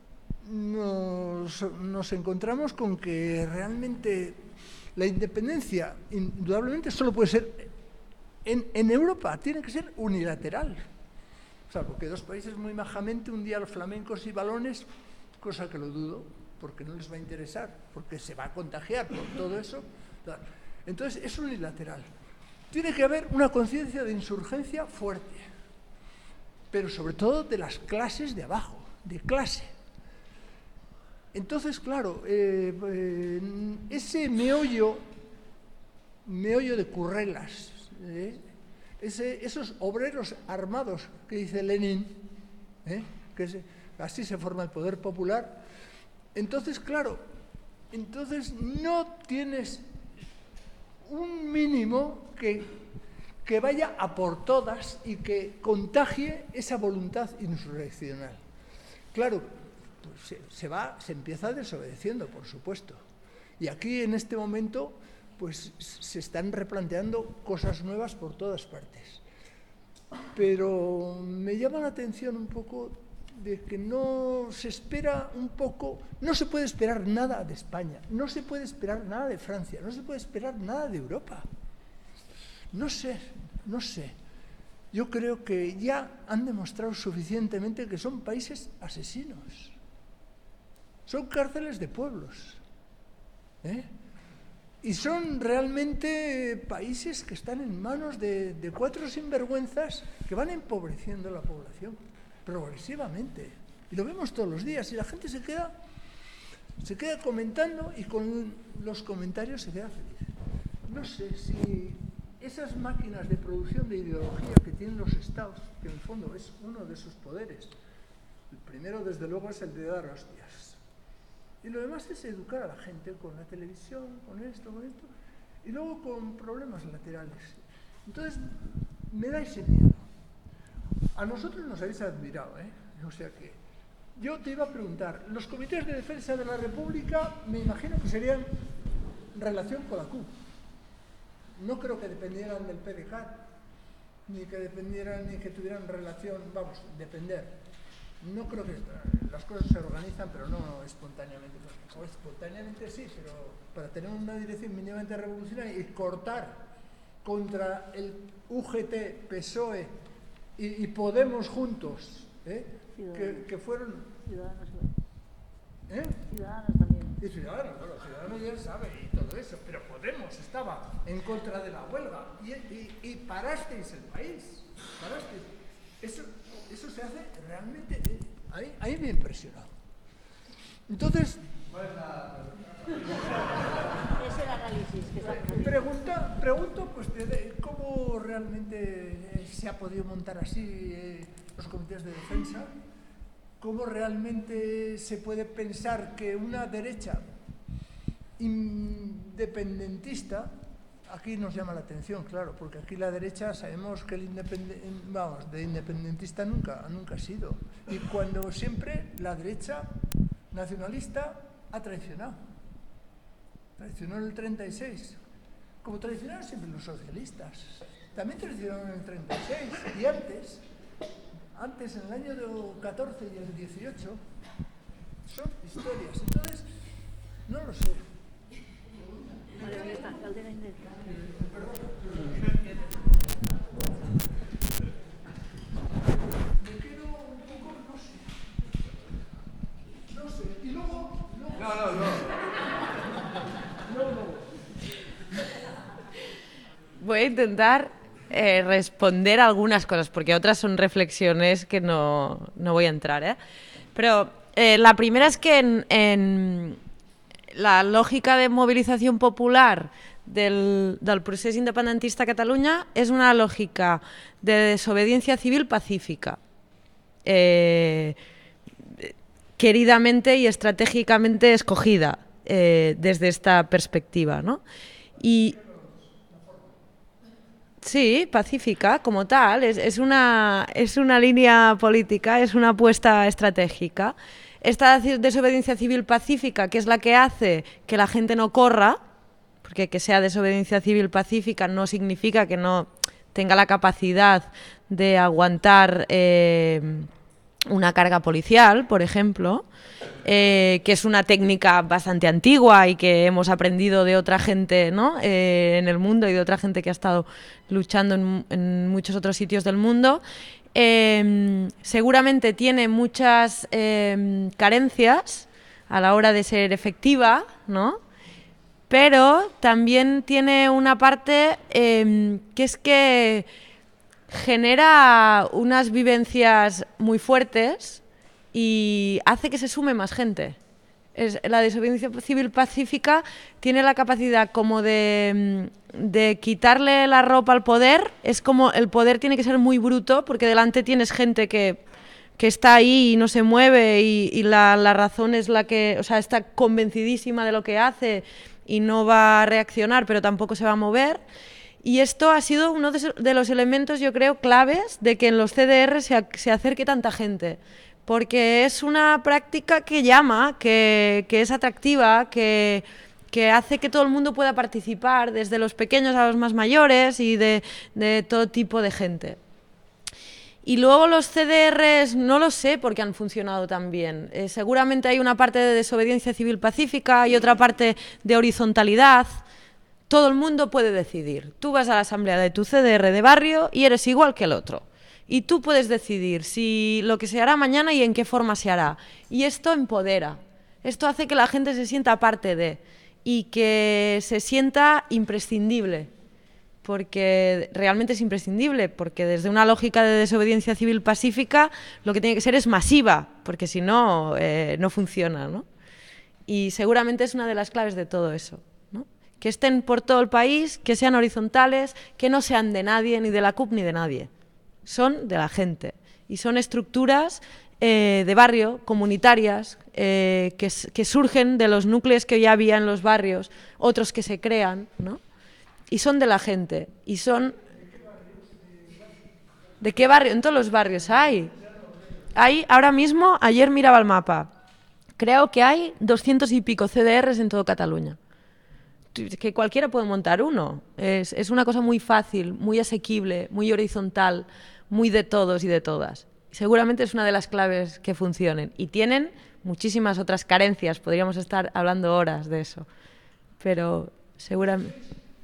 nos, nos encontramos con que realmente la independencia, indudablemente, solo puede ser en, en Europa, tiene que ser unilateral. Salvo que dos países muy majamente, un día los flamencos y balones, cosa que lo dudo, porque no les va a interesar, porque se va a contagiar por todo eso. Entonces, es unilateral. Tiene que haber una conciencia de insurgencia fuerte, pero sobre todo de las clases de abajo, de clase. Entonces, claro, eh, eh, ese meollo, meollo de currelas, eh, ese, esos obreros armados que dice Lenin, eh, que se, así se forma el poder popular, entonces, claro, entonces no tienes un mínimo que, que vaya a por todas y que contagie esa voluntad insurreccional. Claro, pues se, se, va, se empieza desobedeciendo, por supuesto. Y aquí, en este momento, pues se están replanteando cosas nuevas por todas partes. Pero me llama la atención un poco de que no se espera un poco, no se puede esperar nada de España, no se puede esperar nada de Francia, no se puede esperar nada de Europa. No sé, no sé. Yo creo que ya han demostrado suficientemente que son países asesinos. Son cárceles de pueblos. ¿eh? Y son realmente países que están en manos de, de cuatro sinvergüenzas que van empobreciendo la población progresivamente. Y lo vemos todos los días. Y la gente se queda, se queda comentando y con los comentarios se queda feliz. No sé si esas máquinas de producción de ideología que tienen los estados, que en el fondo es uno de sus poderes, el primero desde luego es el de dar hostias. Y lo demás es educar a la gente con la televisión, con esto, con esto, y luego con problemas laterales. Entonces, me da ese miedo. A nosotros nos habéis admirado, ¿eh? O sea que, yo te iba a preguntar, los comités de defensa de la República, me imagino que serían en relación con la C U. No creo que dependieran del P D C A T, ni que dependieran, ni que tuvieran relación, vamos, depender. No creo que las cosas se organizan, pero no espontáneamente. O espontáneamente sí, pero para tener una dirección mínimamente revolucionaria y cortar contra el U G T, P S O E y, y Podemos juntos, ¿eh? que, que fueron... Ciudadanos, ¿Eh? Ciudadanos también. Y Ciudadanos, bueno, Ciudadanos ya sabe y todo eso, pero Podemos estaba en contra de la huelga y, y, y parasteis el país, parasteis. Eso, eso se hace realmente, eh, ahí, ahí me ha impresionado. Entonces, Es el análisis que estamos haciendo. pregunta, pregunto pues, de, de cómo realmente eh, se ha podido montar así eh, los comités de defensa, cómo realmente se puede pensar que una derecha independentista, aquí nos llama la atención, claro, porque aquí la derecha sabemos que el independen, vamos, de independentista nunca, nunca ha sido. Y cuando siempre la derecha nacionalista ha traicionado. Traicionó en el treinta y seis, como traicionaron siempre los socialistas. También traicionaron en el treinta y seis y antes, antes en el año catorce y el dieciocho, son historias. Entonces, no lo sé. Vale, ¿dónde está? Galdera Indeta. Me quedo un poco, no sé. No sé. Y luego... luego No, no, no. no, no. Voy a intentar eh, responder algunas cosas, porque otras son reflexiones que no, no voy a entrar, ¿eh? Pero eh, la primera es que en, en la lògica de mobilització popular del, del procés independentista a Catalunya és una lògica de desobediencia civil pacífica, eh, queridamente y estratégicamente escogida eh, desde esta perspectiva, ¿no? Y sí, pacífica como tal, es, es, una, es una línea política, es una apuesta estratégica. Esta desobediencia civil pacífica, que es la que hace que la gente no corra, porque que sea desobediencia civil pacífica no significa que no tenga la capacidad de aguantar eh, una carga policial, por ejemplo, eh, que es una técnica bastante antigua y que hemos aprendido de otra gente, ¿no? eh, en el mundo y de otra gente que ha estado luchando en, en muchos otros sitios del mundo. Eh, seguramente tiene muchas eh, carencias a la hora de ser efectiva, ¿no? Pero también tiene una parte eh, que es que genera unas vivencias muy fuertes y hace que se sume más gente. Es, la desobediencia civil pacífica tiene la capacidad como de, de quitarle la ropa al poder. Es como el poder tiene que ser muy bruto porque delante tienes gente que, que está ahí y no se mueve y, y la, la razón es la que, o sea, está convencidísima de lo que hace y no va a reaccionar, pero tampoco se va a mover. Y esto ha sido uno de los elementos, yo creo, claves de que en los C D R se, se acerque tanta gente. Porque es una práctica que llama, que, que es atractiva, que, que hace que todo el mundo pueda participar, desde los pequeños a los más mayores y de, de todo tipo de gente. Y luego los C D Rs no lo sé por qué han funcionado tan bien. Eh, seguramente hay una parte de desobediencia civil pacífica y otra parte de horizontalidad. Todo el mundo puede decidir. Tú vas a la asamblea de tu C D R de barrio y eres igual que el otro. Y tú puedes decidir si lo que se hará mañana y en qué forma se hará. Y esto empodera. Esto hace que la gente se sienta parte de y que se sienta imprescindible. Porque realmente es imprescindible, porque desde una lógica de desobediencia civil pacífica lo que tiene que ser es masiva, porque si no, eh, no funciona, ¿no? Y seguramente es una de las claves de todo eso, ¿no? Que estén por todo el país, que sean horizontales, que no sean de nadie, ni de la C U P ni de nadie. Son de la gente y son estructuras eh, de barrio, comunitarias, eh, que, que surgen de los núcleos que ya había en los barrios, otros que se crean, ¿no? Y son de la gente, y son... ¿De qué barrio? En todos los barrios hay. Hay, ahora mismo, ayer miraba el mapa, creo que hay doscientos y pico C D Rs en toda Cataluña. Que cualquiera puede montar uno. Es, es una cosa muy fácil, muy asequible, muy horizontal, muy de todos y de todas. Seguramente es una de las claves que funcionen. Y tienen muchísimas otras carencias, podríamos estar hablando horas de eso. Pero seguramente...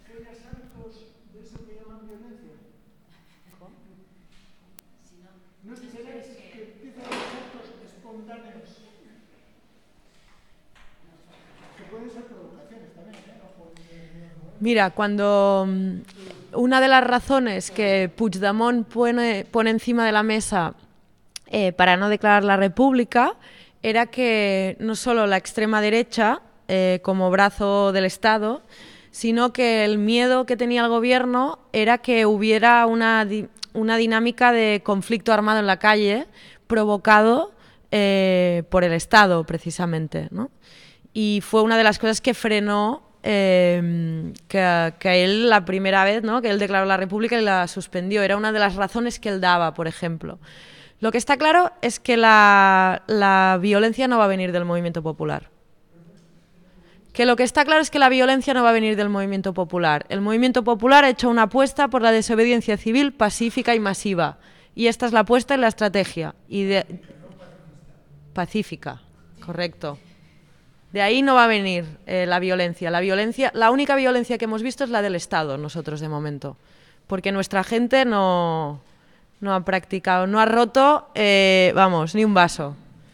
Mira, cuando una de las razones que Puigdemont pone, pone encima de la mesa eh, para no declarar la República era que no solo la extrema derecha, eh, como brazo del Estado, sino que el miedo que tenía el gobierno era que hubiera una, una dinámica de conflicto armado en la calle provocado eh, por el Estado, precisamente, ¿no? Y fue una de las cosas que frenó Eh, que, que él la primera vez, ¿no? Que él declaró la República y la suspendió. Era una de las razones que él daba, por ejemplo. Lo que está claro es que la, la violencia no va a venir del movimiento popular. Que lo que está claro es que la violencia no va a venir del movimiento popular. El movimiento popular ha hecho una apuesta por la desobediencia civil pacífica y masiva. Y esta es la apuesta y la estrategia. Y de... Pacífica, correcto. De ahí no va a venir eh, la violencia. La violencia, la única violencia que hemos visto es la del Estado, nosotros de momento, porque nuestra gente no, no ha practicado, no ha roto, eh, vamos, ni un vaso.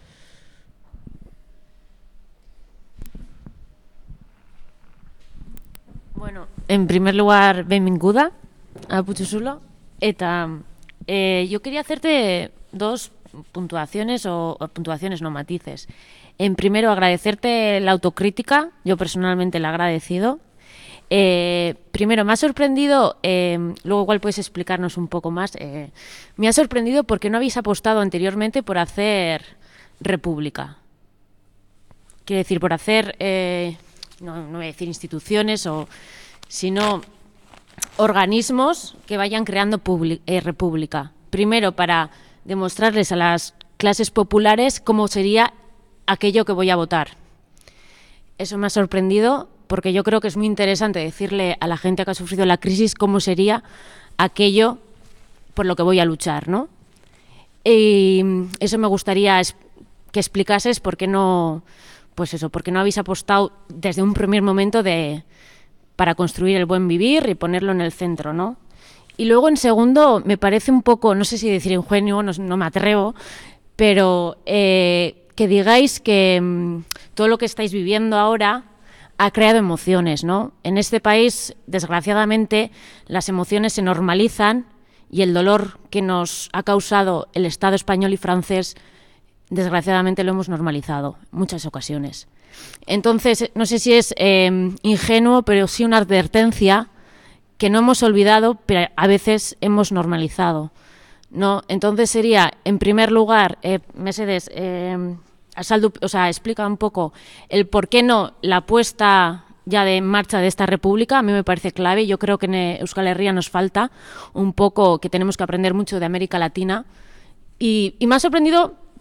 Bueno, en primer lugar, benvinguda a Puigdemont. Eta eh, yo quería hacerte dos puntuaciones o, o puntuaciones, no matices. En primero, agradecerte la autocrítica, yo personalmente la he agradecido. Eh, primero, me ha sorprendido, eh, luego igual puedes explicarnos un poco más, eh, me ha sorprendido porque no habéis apostado anteriormente por hacer república. Quiero decir, por hacer, eh, no, no voy a decir instituciones, o, sino organismos que vayan creando eh, república. Primero, para demostrarles a las clases populares cómo sería aquello que voy a votar. Eso me ha sorprendido porque yo creo que es muy interesante decirle a la gente que ha sufrido la crisis cómo sería aquello por lo que voy a luchar, ¿no? Y eso me gustaría que explicases por qué no, pues eso, por qué no habéis apostado desde un primer momento de, para construir el buen vivir y ponerlo en el centro, ¿no? Y luego, en segundo, me parece un poco, no sé si decir ingenuo, no, no me atrevo, pero eh, que digáis que mmm, todo lo que estáis viviendo ahora ha creado emociones, ¿no? En este país, desgraciadamente, las emociones se normalizan y el dolor que nos ha causado el Estado español y francés, desgraciadamente lo hemos normalizado en muchas ocasiones. Entonces, no sé si es eh, ingenuo, pero sí una advertencia que no hemos olvidado, pero a veces hemos normalizado, ¿no? Entonces sería, en primer lugar, eh, Mercedes, eh, Saldu, o sea, explica un poco el por qué no la puesta ya de en marcha de esta república. A mí me parece clave. Yo creo que en Euskal Herria nos falta un poco, que tenemos que aprender mucho de América Latina. Y, y me ha sorprendido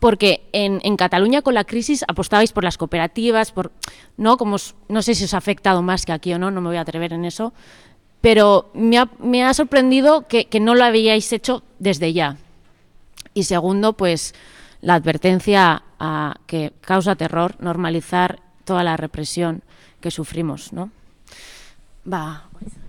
porque en, en Cataluña con la crisis apostabais por las cooperativas, por no como os, no sé si os ha afectado más que aquí o no, no me voy a atrever en eso, pero me ha, me ha sorprendido que, que no lo habíais hecho desde ya. Y segundo, pues la advertencia a que causa terror normalizar toda la represión que sufrimos, ¿no? Va.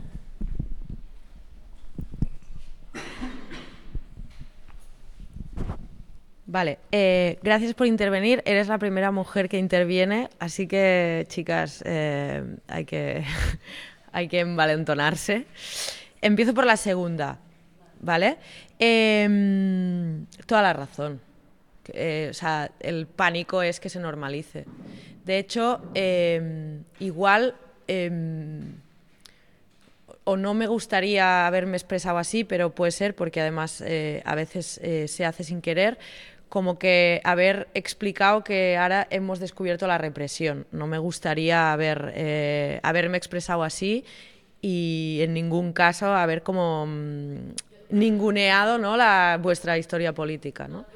Vale, eh, gracias por intervenir. Eres la primera mujer que interviene, así que, chicas, eh, hay que, hay que envalentonarse. Empiezo por la segunda, ¿vale? Eh, toda la razón. Eh, o sea, el pánico es que se normalice. De hecho, eh, igual... Eh, o no me gustaría haberme expresado así, pero puede ser porque además eh, a veces eh, se hace sin querer, como que haber explicado que ahora hemos descubierto la represión. No me gustaría haber, eh, haberme expresado así y en ningún caso haber como mmm, ninguneado, ¿no?, la, vuestra historia política, ¿no?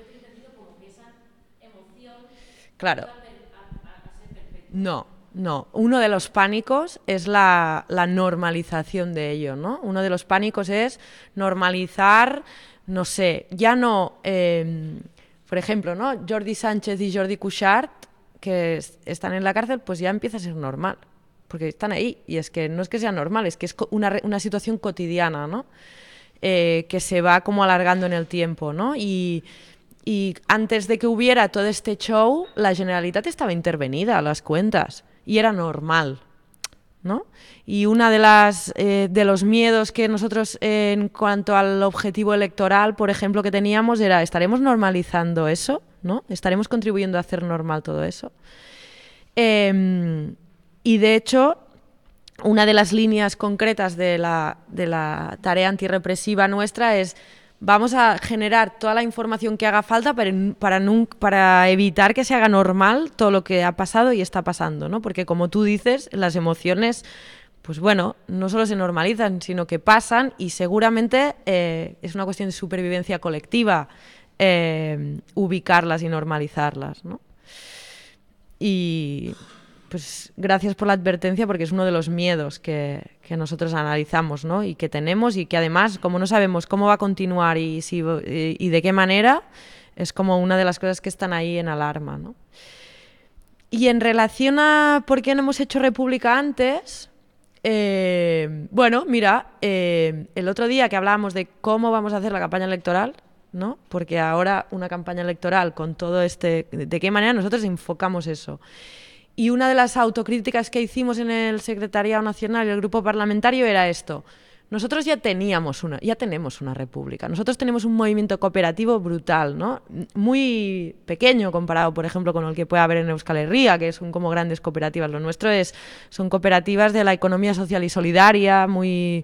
Claro. No. No, uno de los pánicos es la, la normalización de ello, ¿no? Uno de los pánicos es normalizar, no sé, ya no, eh, por ejemplo, ¿no?, Jordi Sánchez y Jordi Cuixart, que es, están en la cárcel, pues ya empieza a ser normal, porque están ahí, y es que no es que sea normal, es que es una, una situación cotidiana, ¿no? Eh, que se va como alargando en el tiempo, ¿no? Y... Y antes de que hubiera todo este show, la Generalitat estaba intervenida a las cuentas y era normal, ¿no? Y una de las eh, de los miedos que nosotros eh, en cuanto al objetivo electoral, por ejemplo, que teníamos era, ¿estaremos normalizando eso? ¿No? ¿Estaremos contribuyendo a hacer normal todo eso? Eh, y de hecho, una de las líneas concretas de la, de la tarea antirrepresiva nuestra es: vamos a generar toda la información que haga falta para, para, para evitar que se haga normal todo lo que ha pasado y está pasando, ¿no? Porque, como tú dices, las emociones, pues bueno, no solo se normalizan, sino que pasan y seguramente eh, es una cuestión de supervivencia colectiva eh, ubicarlas y normalizarlas, ¿no? Y... pues gracias por la advertencia, porque es uno de los miedos que, que nosotros analizamos, ¿no? Y que tenemos, y que además, como no sabemos cómo va a continuar y, si, y, y de qué manera, es como una de las cosas que están ahí en alarma, ¿no? Y en relación a por qué no hemos hecho República antes, eh, bueno, mira, eh, el otro día que hablábamos de cómo vamos a hacer la campaña electoral, ¿no? Porque ahora una campaña electoral con todo este... ¿de qué manera nosotros enfocamos eso? Y una de las autocríticas que hicimos en el Secretariado Nacional y el Grupo Parlamentario era esto: nosotros ya teníamos una, ya tenemos una república, nosotros tenemos un movimiento cooperativo brutal, ¿no? Muy pequeño comparado, por ejemplo, con el que puede haber en Euskal Herria, que son como grandes cooperativas. Lo nuestro es, son cooperativas de la economía social y solidaria, muy...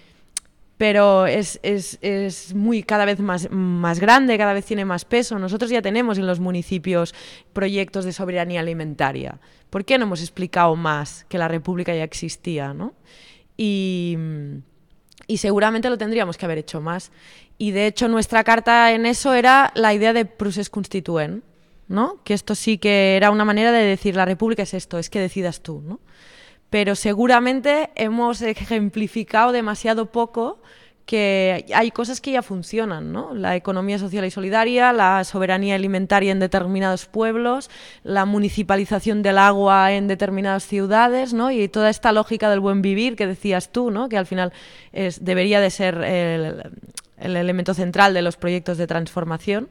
pero es, es, es muy cada vez más, más grande, cada vez tiene más peso. Nosotros ya tenemos en los municipios proyectos de soberanía alimentaria. ¿Por qué no hemos explicado más que la República ya existía, ¿no? Y, y seguramente lo tendríamos que haber hecho más. Y de hecho nuestra carta en eso era la idea de procés constituent, ¿no? Que esto sí que era una manera de decir: la República es esto, es que decidas tú, ¿no? Pero seguramente hemos ejemplificado demasiado poco que hay cosas que ya funcionan, ¿no? La economía social y solidaria, la soberanía alimentaria en determinados pueblos, la municipalización del agua en determinadas ciudades, ¿no? Y toda esta lógica del buen vivir que decías tú, ¿no? Que al final es, debería de ser el, el elemento central de los proyectos de transformación.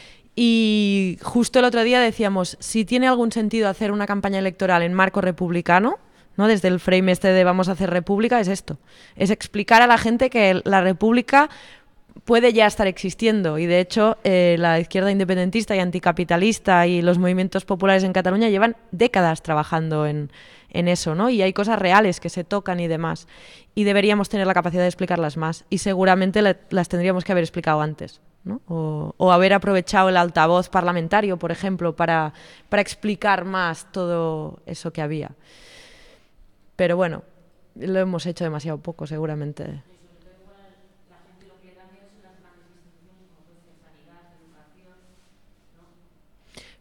Y justo el otro día decíamos, si tiene algún sentido hacer una campaña electoral en marco republicano, ¿no? Desde el frame este de vamos a hacer república, es esto, es explicar a la gente que la república puede ya estar existiendo, y de hecho eh, la izquierda independentista y anticapitalista y los movimientos populares en Cataluña llevan décadas trabajando en, en eso, ¿no? Y hay cosas reales que se tocan y demás, y deberíamos tener la capacidad de explicarlas más, y seguramente le, las tendríamos que haber explicado antes, ¿no? O, o haber aprovechado el altavoz parlamentario, por ejemplo, para, para explicar más todo eso que había. Pero bueno, lo hemos hecho demasiado poco, seguramente.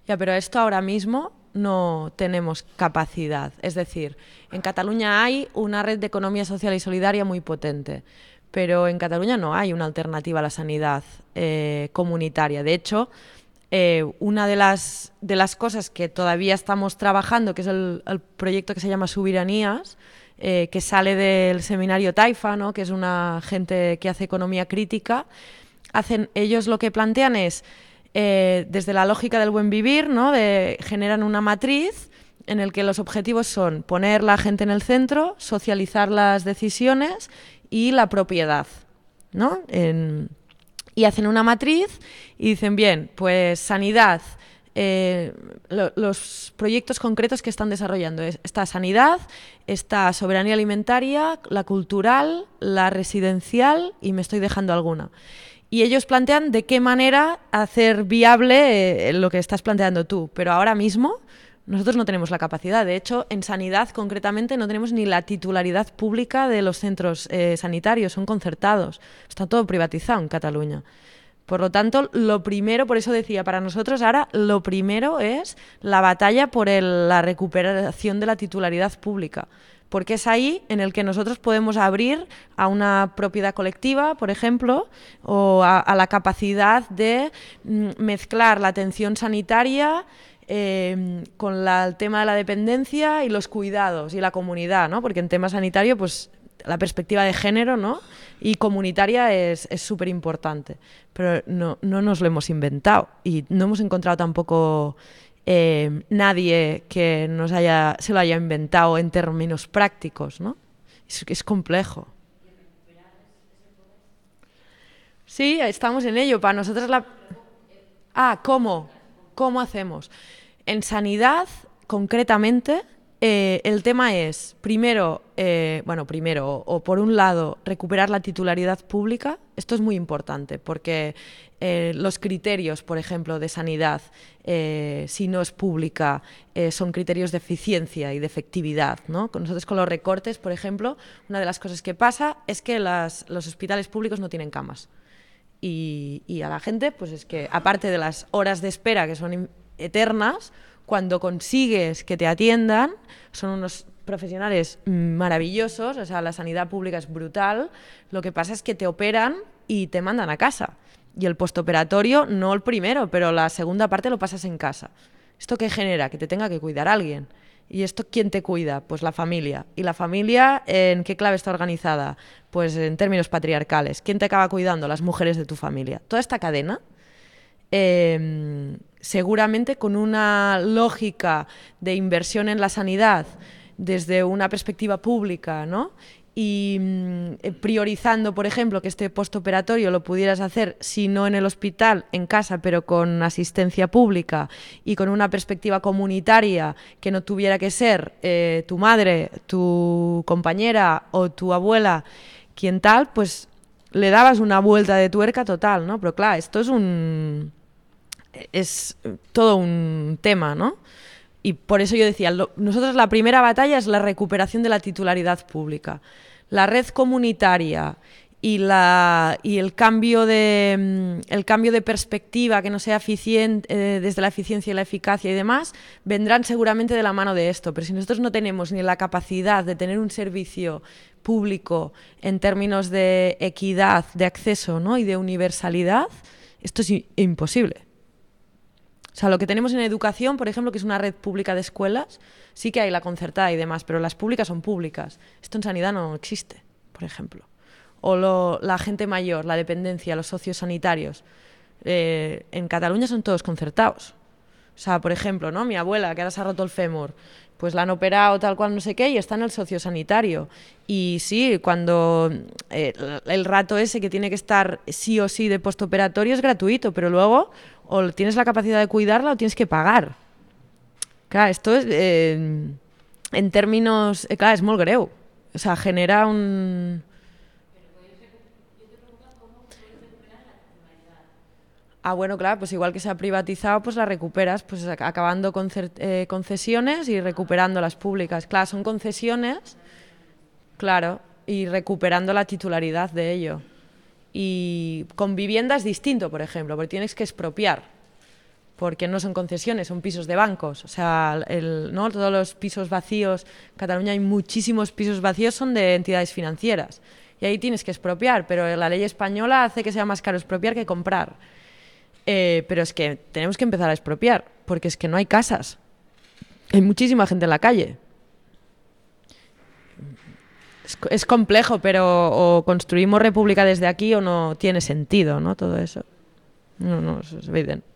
Ya, pero esto ahora mismo no tenemos capacidad. Es decir, en Cataluña hay una red de economía social y solidaria muy potente, pero en Cataluña no hay una alternativa a la sanidad eh, comunitaria. De hecho, eh, una de las, de las cosas que todavía estamos trabajando, que es el, el proyecto que se llama Sobiranías, eh, que sale del seminario Taifa, ¿no?, que es una gente que hace economía crítica, hacen, ellos lo que plantean es, eh, desde la lógica del buen vivir, ¿no?, de, generan una matriz en el que los objetivos son poner la gente en el centro, socializar las decisiones y la propiedad, ¿no? En, y hacen una matriz y dicen, bien, pues sanidad, eh, lo, los proyectos concretos que están desarrollando. Está sanidad, está soberanía alimentaria, la cultural, la residencial y me estoy dejando alguna. Y ellos plantean de qué manera hacer viable eh, lo que estás planteando tú, pero ahora mismo nosotros no tenemos la capacidad. De hecho, en sanidad concretamente no tenemos ni la titularidad pública de los centros eh, sanitarios, son concertados. Está todo privatizado en Cataluña. Por lo tanto, lo primero, por eso decía, para nosotros ahora lo primero es la batalla por el, la recuperación de la titularidad pública, porque es ahí en el que nosotros podemos abrir a una propiedad colectiva, por ejemplo, o a, a la capacidad de mm, mezclar la atención sanitaria Eh, con la, el tema de la dependencia y los cuidados y la comunidad, ¿no? Porque en tema sanitario, pues la perspectiva de género, ¿no?, y comunitaria es súper importante, pero no, no nos lo hemos inventado y no hemos encontrado tampoco eh, nadie que nos haya, se lo haya inventado en términos prácticos, ¿no? Es, es complejo. Sí, estamos en ello. Para nosotros la... Ah, ¿cómo? ¿Cómo hacemos? En sanidad, concretamente, eh, el tema es, primero, eh, bueno, primero, o, o por un lado, recuperar la titularidad pública. Esto es muy importante, porque eh, los criterios, por ejemplo, de sanidad, eh, si no es pública, eh, son criterios de eficiencia y de efectividad, ¿no? Con nosotros con los recortes, por ejemplo, una de las cosas que pasa es que las, los hospitales públicos no tienen camas. Y, y a la gente, pues es que, aparte de las horas de espera que son eternas, cuando consigues que te atiendan, son unos profesionales maravillosos, o sea, la sanidad pública es brutal, lo que pasa es que te operan y te mandan a casa. Y el postoperatorio, no el primero, pero la segunda parte lo pasas en casa. ¿Esto qué genera? Que te tenga que cuidar alguien. ¿Y esto quién te cuida? Pues la familia. ¿Y la familia en qué clave está organizada? Pues en términos patriarcales. ¿Quién te acaba cuidando? Las mujeres de tu familia. Toda esta cadena, eh, seguramente con una lógica de inversión en la sanidad desde una perspectiva pública, ¿no?, y mm, priorizando, por ejemplo, que este postoperatorio lo pudieras hacer, si no en el hospital, en casa, pero con asistencia pública y con una perspectiva comunitaria, que no tuviera que ser eh, tu madre, tu compañera o tu abuela quien tal, pues le dabas una vuelta de tuerca total, ¿no? Pero claro, esto es un... es todo un tema, ¿no? Y por eso yo decía, lo, nosotros la primera batalla es la recuperación de la titularidad pública. La red comunitaria y, la, y el, cambio de, el cambio de perspectiva que no sea eficiente, eh, desde la eficiencia y la eficacia y demás, vendrán seguramente de la mano de esto. Pero si nosotros no tenemos ni la capacidad de tener un servicio público en términos de equidad, de acceso, ¿no?, y de universalidad, esto es imposible. O sea, lo que tenemos en educación, por ejemplo, que es una red pública de escuelas, sí que hay la concertada y demás, pero las públicas son públicas. Esto en sanidad no existe, por ejemplo. O lo, la gente mayor, la dependencia, los socios sanitarios. Eh, en Cataluña son todos concertados. O sea, por ejemplo, ¿no?, mi abuela, que ahora se ha roto el fémur, pues la han operado tal cual no sé qué y está en el sociosanitario. Y sí, cuando eh, el rato ese que tiene que estar sí o sí de postoperatorio es gratuito, pero luego o tienes la capacidad de cuidarla o tienes que pagar. Claro, esto es, eh, en términos, eh, claro, es molt greu. O sea, genera un... Ah, bueno, claro, pues igual que se ha privatizado, pues la recuperas, pues acabando con eh, concesiones y recuperando las públicas. Claro, son concesiones, claro, y recuperando la titularidad de ello. Y con vivienda es distinto, por ejemplo, porque tienes que expropiar. porque no son concesiones, son pisos de bancos. O sea, el, ¿no? todos los pisos vacíos, en Cataluña hay muchísimos pisos vacíos, son de entidades financieras. Y ahí tienes que expropiar, pero la ley española hace que sea más caro expropiar que comprar. Eh, pero es que tenemos que empezar a expropiar, porque es que no hay casas. Hay muchísima gente en la calle. Es, es complejo, pero o construimos república desde aquí o no tiene sentido, ¿no? Todo eso. No, no, es evidente.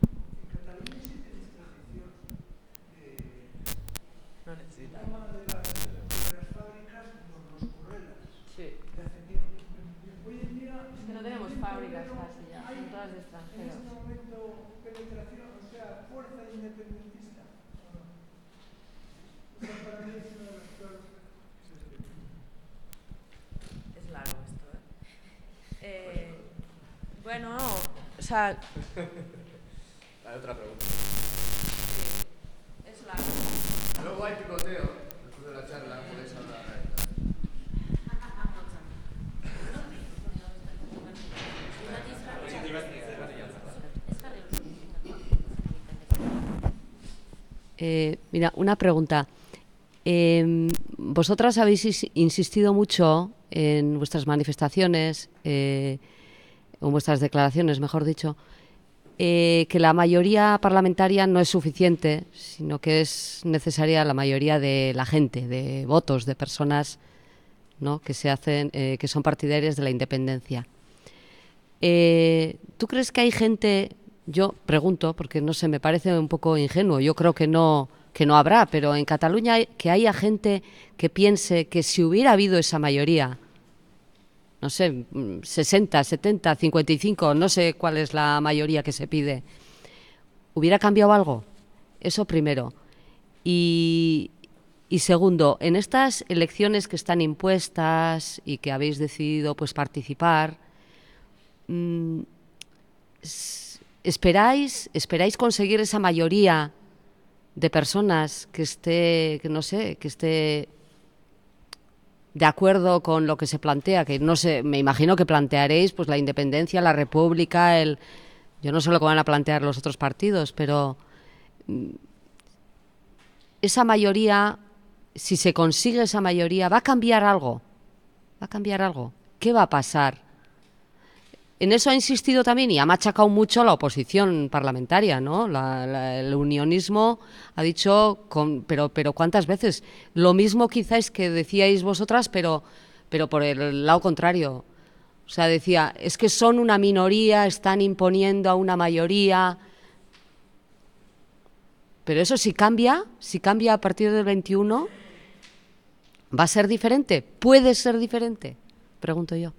Bueno, no, o sea... Hay otra pregunta. Sí, es largo. Luego hay picoteo, después de la charla, podéis hablar. Eh, mira, una pregunta. Eh, vosotras habéis insistido mucho en vuestras manifestaciones, eh, o en vuestras declaraciones, mejor dicho, eh, que la mayoría parlamentaria no es suficiente, sino que es necesaria la mayoría de la gente, de votos, de personas, ¿no?, que se hacen, eh, que son partidarias de la independencia. Eh, ¿Tú crees que hay gente? Yo pregunto, porque no sé, me parece un poco ingenuo, yo creo que no, que no habrá, pero en Cataluña hay, que haya gente que piense que si hubiera habido esa mayoría, no sé, sesenta, setenta, cincuenta y cinco, no sé cuál es la mayoría que se pide, ¿hubiera cambiado algo? Eso primero. Y, y segundo, en estas elecciones que están impuestas y que habéis decidido pues participar, mmm, ¿Esperáis, esperáis conseguir esa mayoría de personas que esté, que no sé, que esté de acuerdo con lo que se plantea? Que no sé, me imagino que plantearéis pues la independencia, la república, el, yo no sé lo que van a plantear los otros partidos, pero esa mayoría, si se consigue esa mayoría, ¿va a cambiar algo? ¿Va a cambiar algo? ¿Qué va a pasar? En eso ha insistido también y ha machacado mucho la oposición parlamentaria, ¿no? La, la, el unionismo ha dicho, con, pero, pero ¿cuántas veces? Lo mismo quizás que decíais vosotras, pero, pero por el lado contrario. O sea, decía, es que son una minoría, están imponiendo a una mayoría. Pero eso si cambia, si cambia a partir del veintiuno, ¿va a ser diferente? ¿Puede ser diferente? Pregunto yo.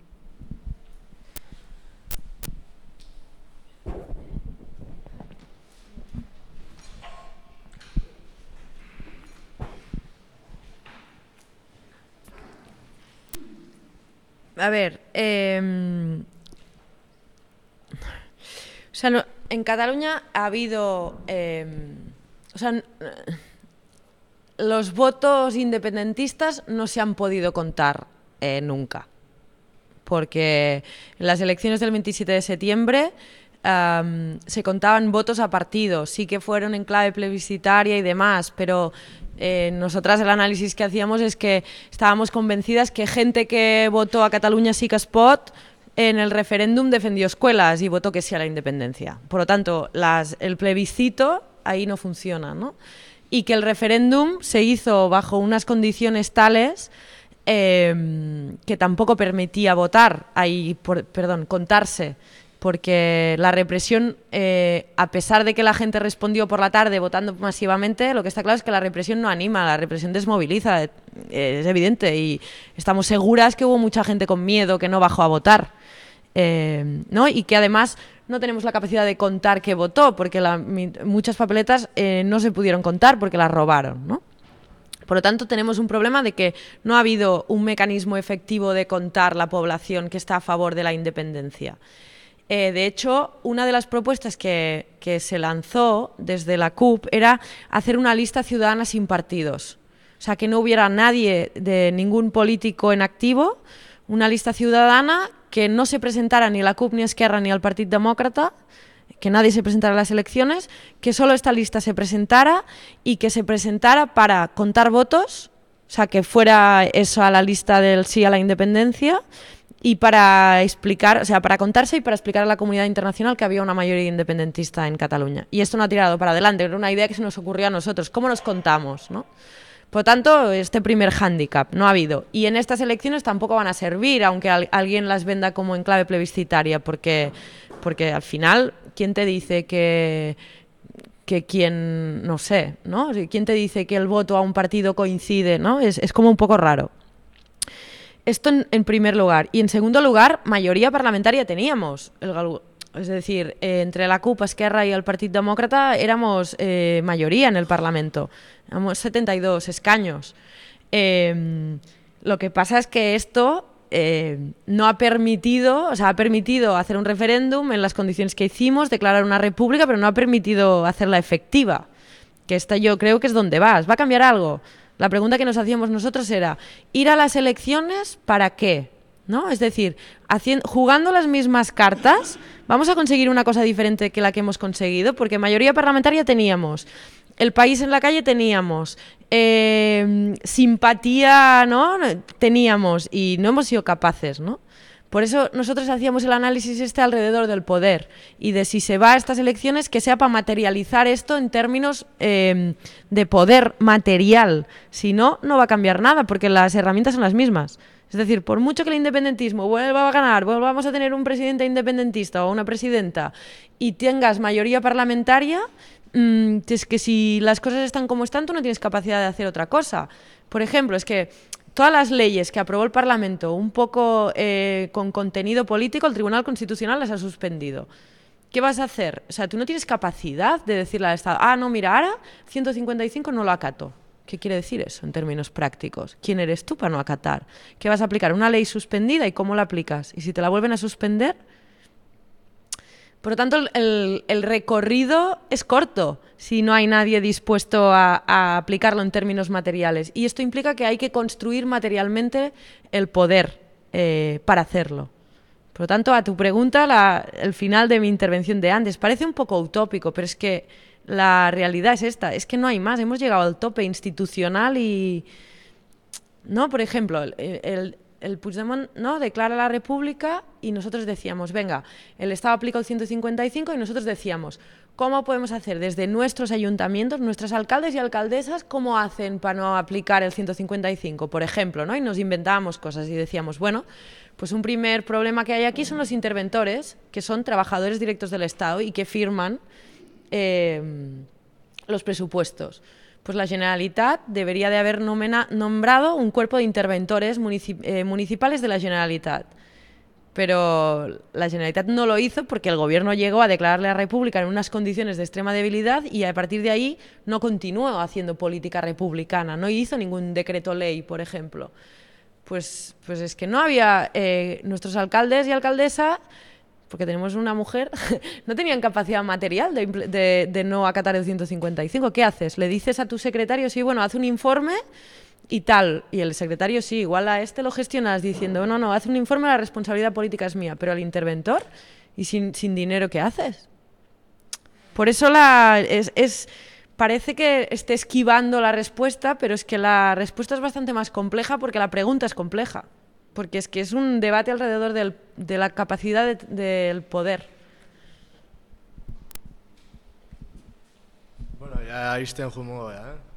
A ver, eh, o sea, no, en Cataluña ha habido, eh, o sea, los votos independentistas no se han podido contar eh, nunca, porque en las elecciones del veintisiete de septiembre um, se contaban votos a partidos, sí que fueron en clave plebiscitaria y demás, pero Eh, nosotras el análisis que hacíamos es que estábamos convencidas que gente que votó a Catalunya sí que es pot en el referéndum defendió escuelas y votó que sí a la independencia. Por lo tanto, las, el plebiscito ahí no funciona, ¿no? Y que el referéndum se hizo bajo unas condiciones tales eh, que tampoco permitía votar, ahí, por, perdón, contarse, porque la represión, eh, a pesar de que la gente respondió por la tarde votando masivamente, lo que está claro es que la represión no anima, la represión desmoviliza, eh, es evidente, y estamos seguras que hubo mucha gente con miedo que no bajó a votar, eh, ¿no? Y que además no tenemos la capacidad de contar que votó, porque la, mi, muchas papeletas eh, no se pudieron contar porque las robaron, ¿no? Por lo tanto, tenemos un problema de que no ha habido un mecanismo efectivo de contar la población que está a favor de la independencia. Eh, de hecho, una de las propuestas que, que se lanzó desde la C U P era hacer una lista ciudadana sin partidos. O sea, que no hubiera nadie de ningún político en activo, una lista ciudadana que no se presentara ni la C U P ni Esquerra ni al Partit Demòcrata, que nadie se presentara a las elecciones, que solo esta lista se presentara y que se presentara para contar votos, o sea, que fuera eso a la lista del sí a la independencia y para explicar, o sea, para contarse y para explicar a la comunidad internacional que había una mayoría independentista en Cataluña. Y esto no ha tirado para adelante, era una idea que se nos ocurrió a nosotros. ¿Cómo nos contamos, no? Por lo tanto, este primer hándicap no ha habido. Y en estas elecciones tampoco van a servir, aunque al, alguien las venda como en clave plebiscitaria, porque, porque al final, ¿quién te dice que, que quien, no sé, ¿no? ¿Quién te dice que el voto a un partido coincide, ¿no? Es, es como un poco raro. Esto en, en primer lugar. Y en segundo lugar, mayoría parlamentaria teníamos. El, es decir, eh, entre la CUP, Esquerra y el Partido Demócrata éramos eh, mayoría en el Parlamento. Éramos setenta y dos escaños. Eh, lo que pasa es que esto eh, no ha permitido, o sea, ha permitido hacer un referéndum en las condiciones que hicimos, declarar una república, pero no ha permitido hacerla efectiva. Que esta yo creo que es donde vas. ¿Va a cambiar algo? La pregunta que nos hacíamos nosotros era, ¿ir a las elecciones para qué? ¿No? Es decir, haciendo, jugando las mismas cartas, ¿vamos a conseguir una cosa diferente que la que hemos conseguido? Porque mayoría parlamentaria teníamos, el país en la calle teníamos, eh, simpatía, ¿no? Teníamos y no hemos sido capaces, ¿no? Por eso nosotros hacíamos el análisis este alrededor del poder y de si se va a estas elecciones que sea para materializar esto en términos eh, de poder material. Si no, no va a cambiar nada porque las herramientas son las mismas. Es decir, por mucho que el independentismo vuelva a ganar, volvamos a tener un presidente independentista o una presidenta y tengas mayoría parlamentaria, mmm, es que si las cosas están como están, tú no tienes capacidad de hacer otra cosa. Por ejemplo, es que todas las leyes que aprobó el Parlamento un poco eh, con contenido político, el Tribunal Constitucional las ha suspendido. ¿Qué vas a hacer? O sea, tú no tienes capacidad de decirle al Estado, ah, no, mira, ahora ciento cincuenta y cinco no lo acato. ¿Qué quiere decir eso en términos prácticos? ¿Quién eres tú para no acatar? ¿Qué vas a aplicar? ¿Una ley suspendida? ¿Y cómo la aplicas? ¿Y si te la vuelven a suspender? Por lo tanto, el, el recorrido es corto si no hay nadie dispuesto a, a aplicarlo en términos materiales. Y esto implica que hay que construir materialmente el poder eh, para hacerlo. Por lo tanto, a tu pregunta, la, el final de mi intervención de antes parece un poco utópico, pero es que la realidad es esta, es que no hay más. Hemos llegado al tope institucional y... ¿no? Por ejemplo, el... el El Puigdemont, ¿no?, declara la República y nosotros decíamos, venga, el Estado aplica el ciento cincuenta y cinco y nosotros decíamos, ¿cómo podemos hacer desde nuestros ayuntamientos, nuestros alcaldes y alcaldesas, cómo hacen para no aplicar el ciento cincuenta y cinco, por ejemplo, ¿no? Y nos inventábamos cosas y decíamos, bueno, pues un primer problema que hay aquí son los interventores, que son trabajadores directos del Estado y que firman eh, los presupuestos. Pues la Generalitat debería de haber nomena, nombrado un cuerpo de interventores municip eh, municipales de la Generalitat. Pero la Generalitat no lo hizo porque el gobierno llegó a declararle a la República en unas condiciones de extrema debilidad y a partir de ahí no continuó haciendo política republicana, no hizo ningún decreto ley, por ejemplo. Pues, pues es que no había... Eh, nuestros alcaldes y alcaldesas, porque tenemos una mujer, no tenían capacidad material de, de, de no acatar el ciento cincuenta y cinco. ¿Qué haces? Le dices a tu secretario, sí, bueno, haz un informe y tal. Y el secretario, sí, igual a este lo gestionas diciendo, no, no, haz un informe, la responsabilidad política es mía. Pero al interventor, ¿y sin, sin dinero qué haces? Por eso la, es, es, parece que esté esquivando la respuesta, pero es que la respuesta es bastante más compleja porque la pregunta es compleja. Porque es que es un debate alrededor del, de la capacidad de, del poder. Bueno, ya iristen jumo, ¿eh?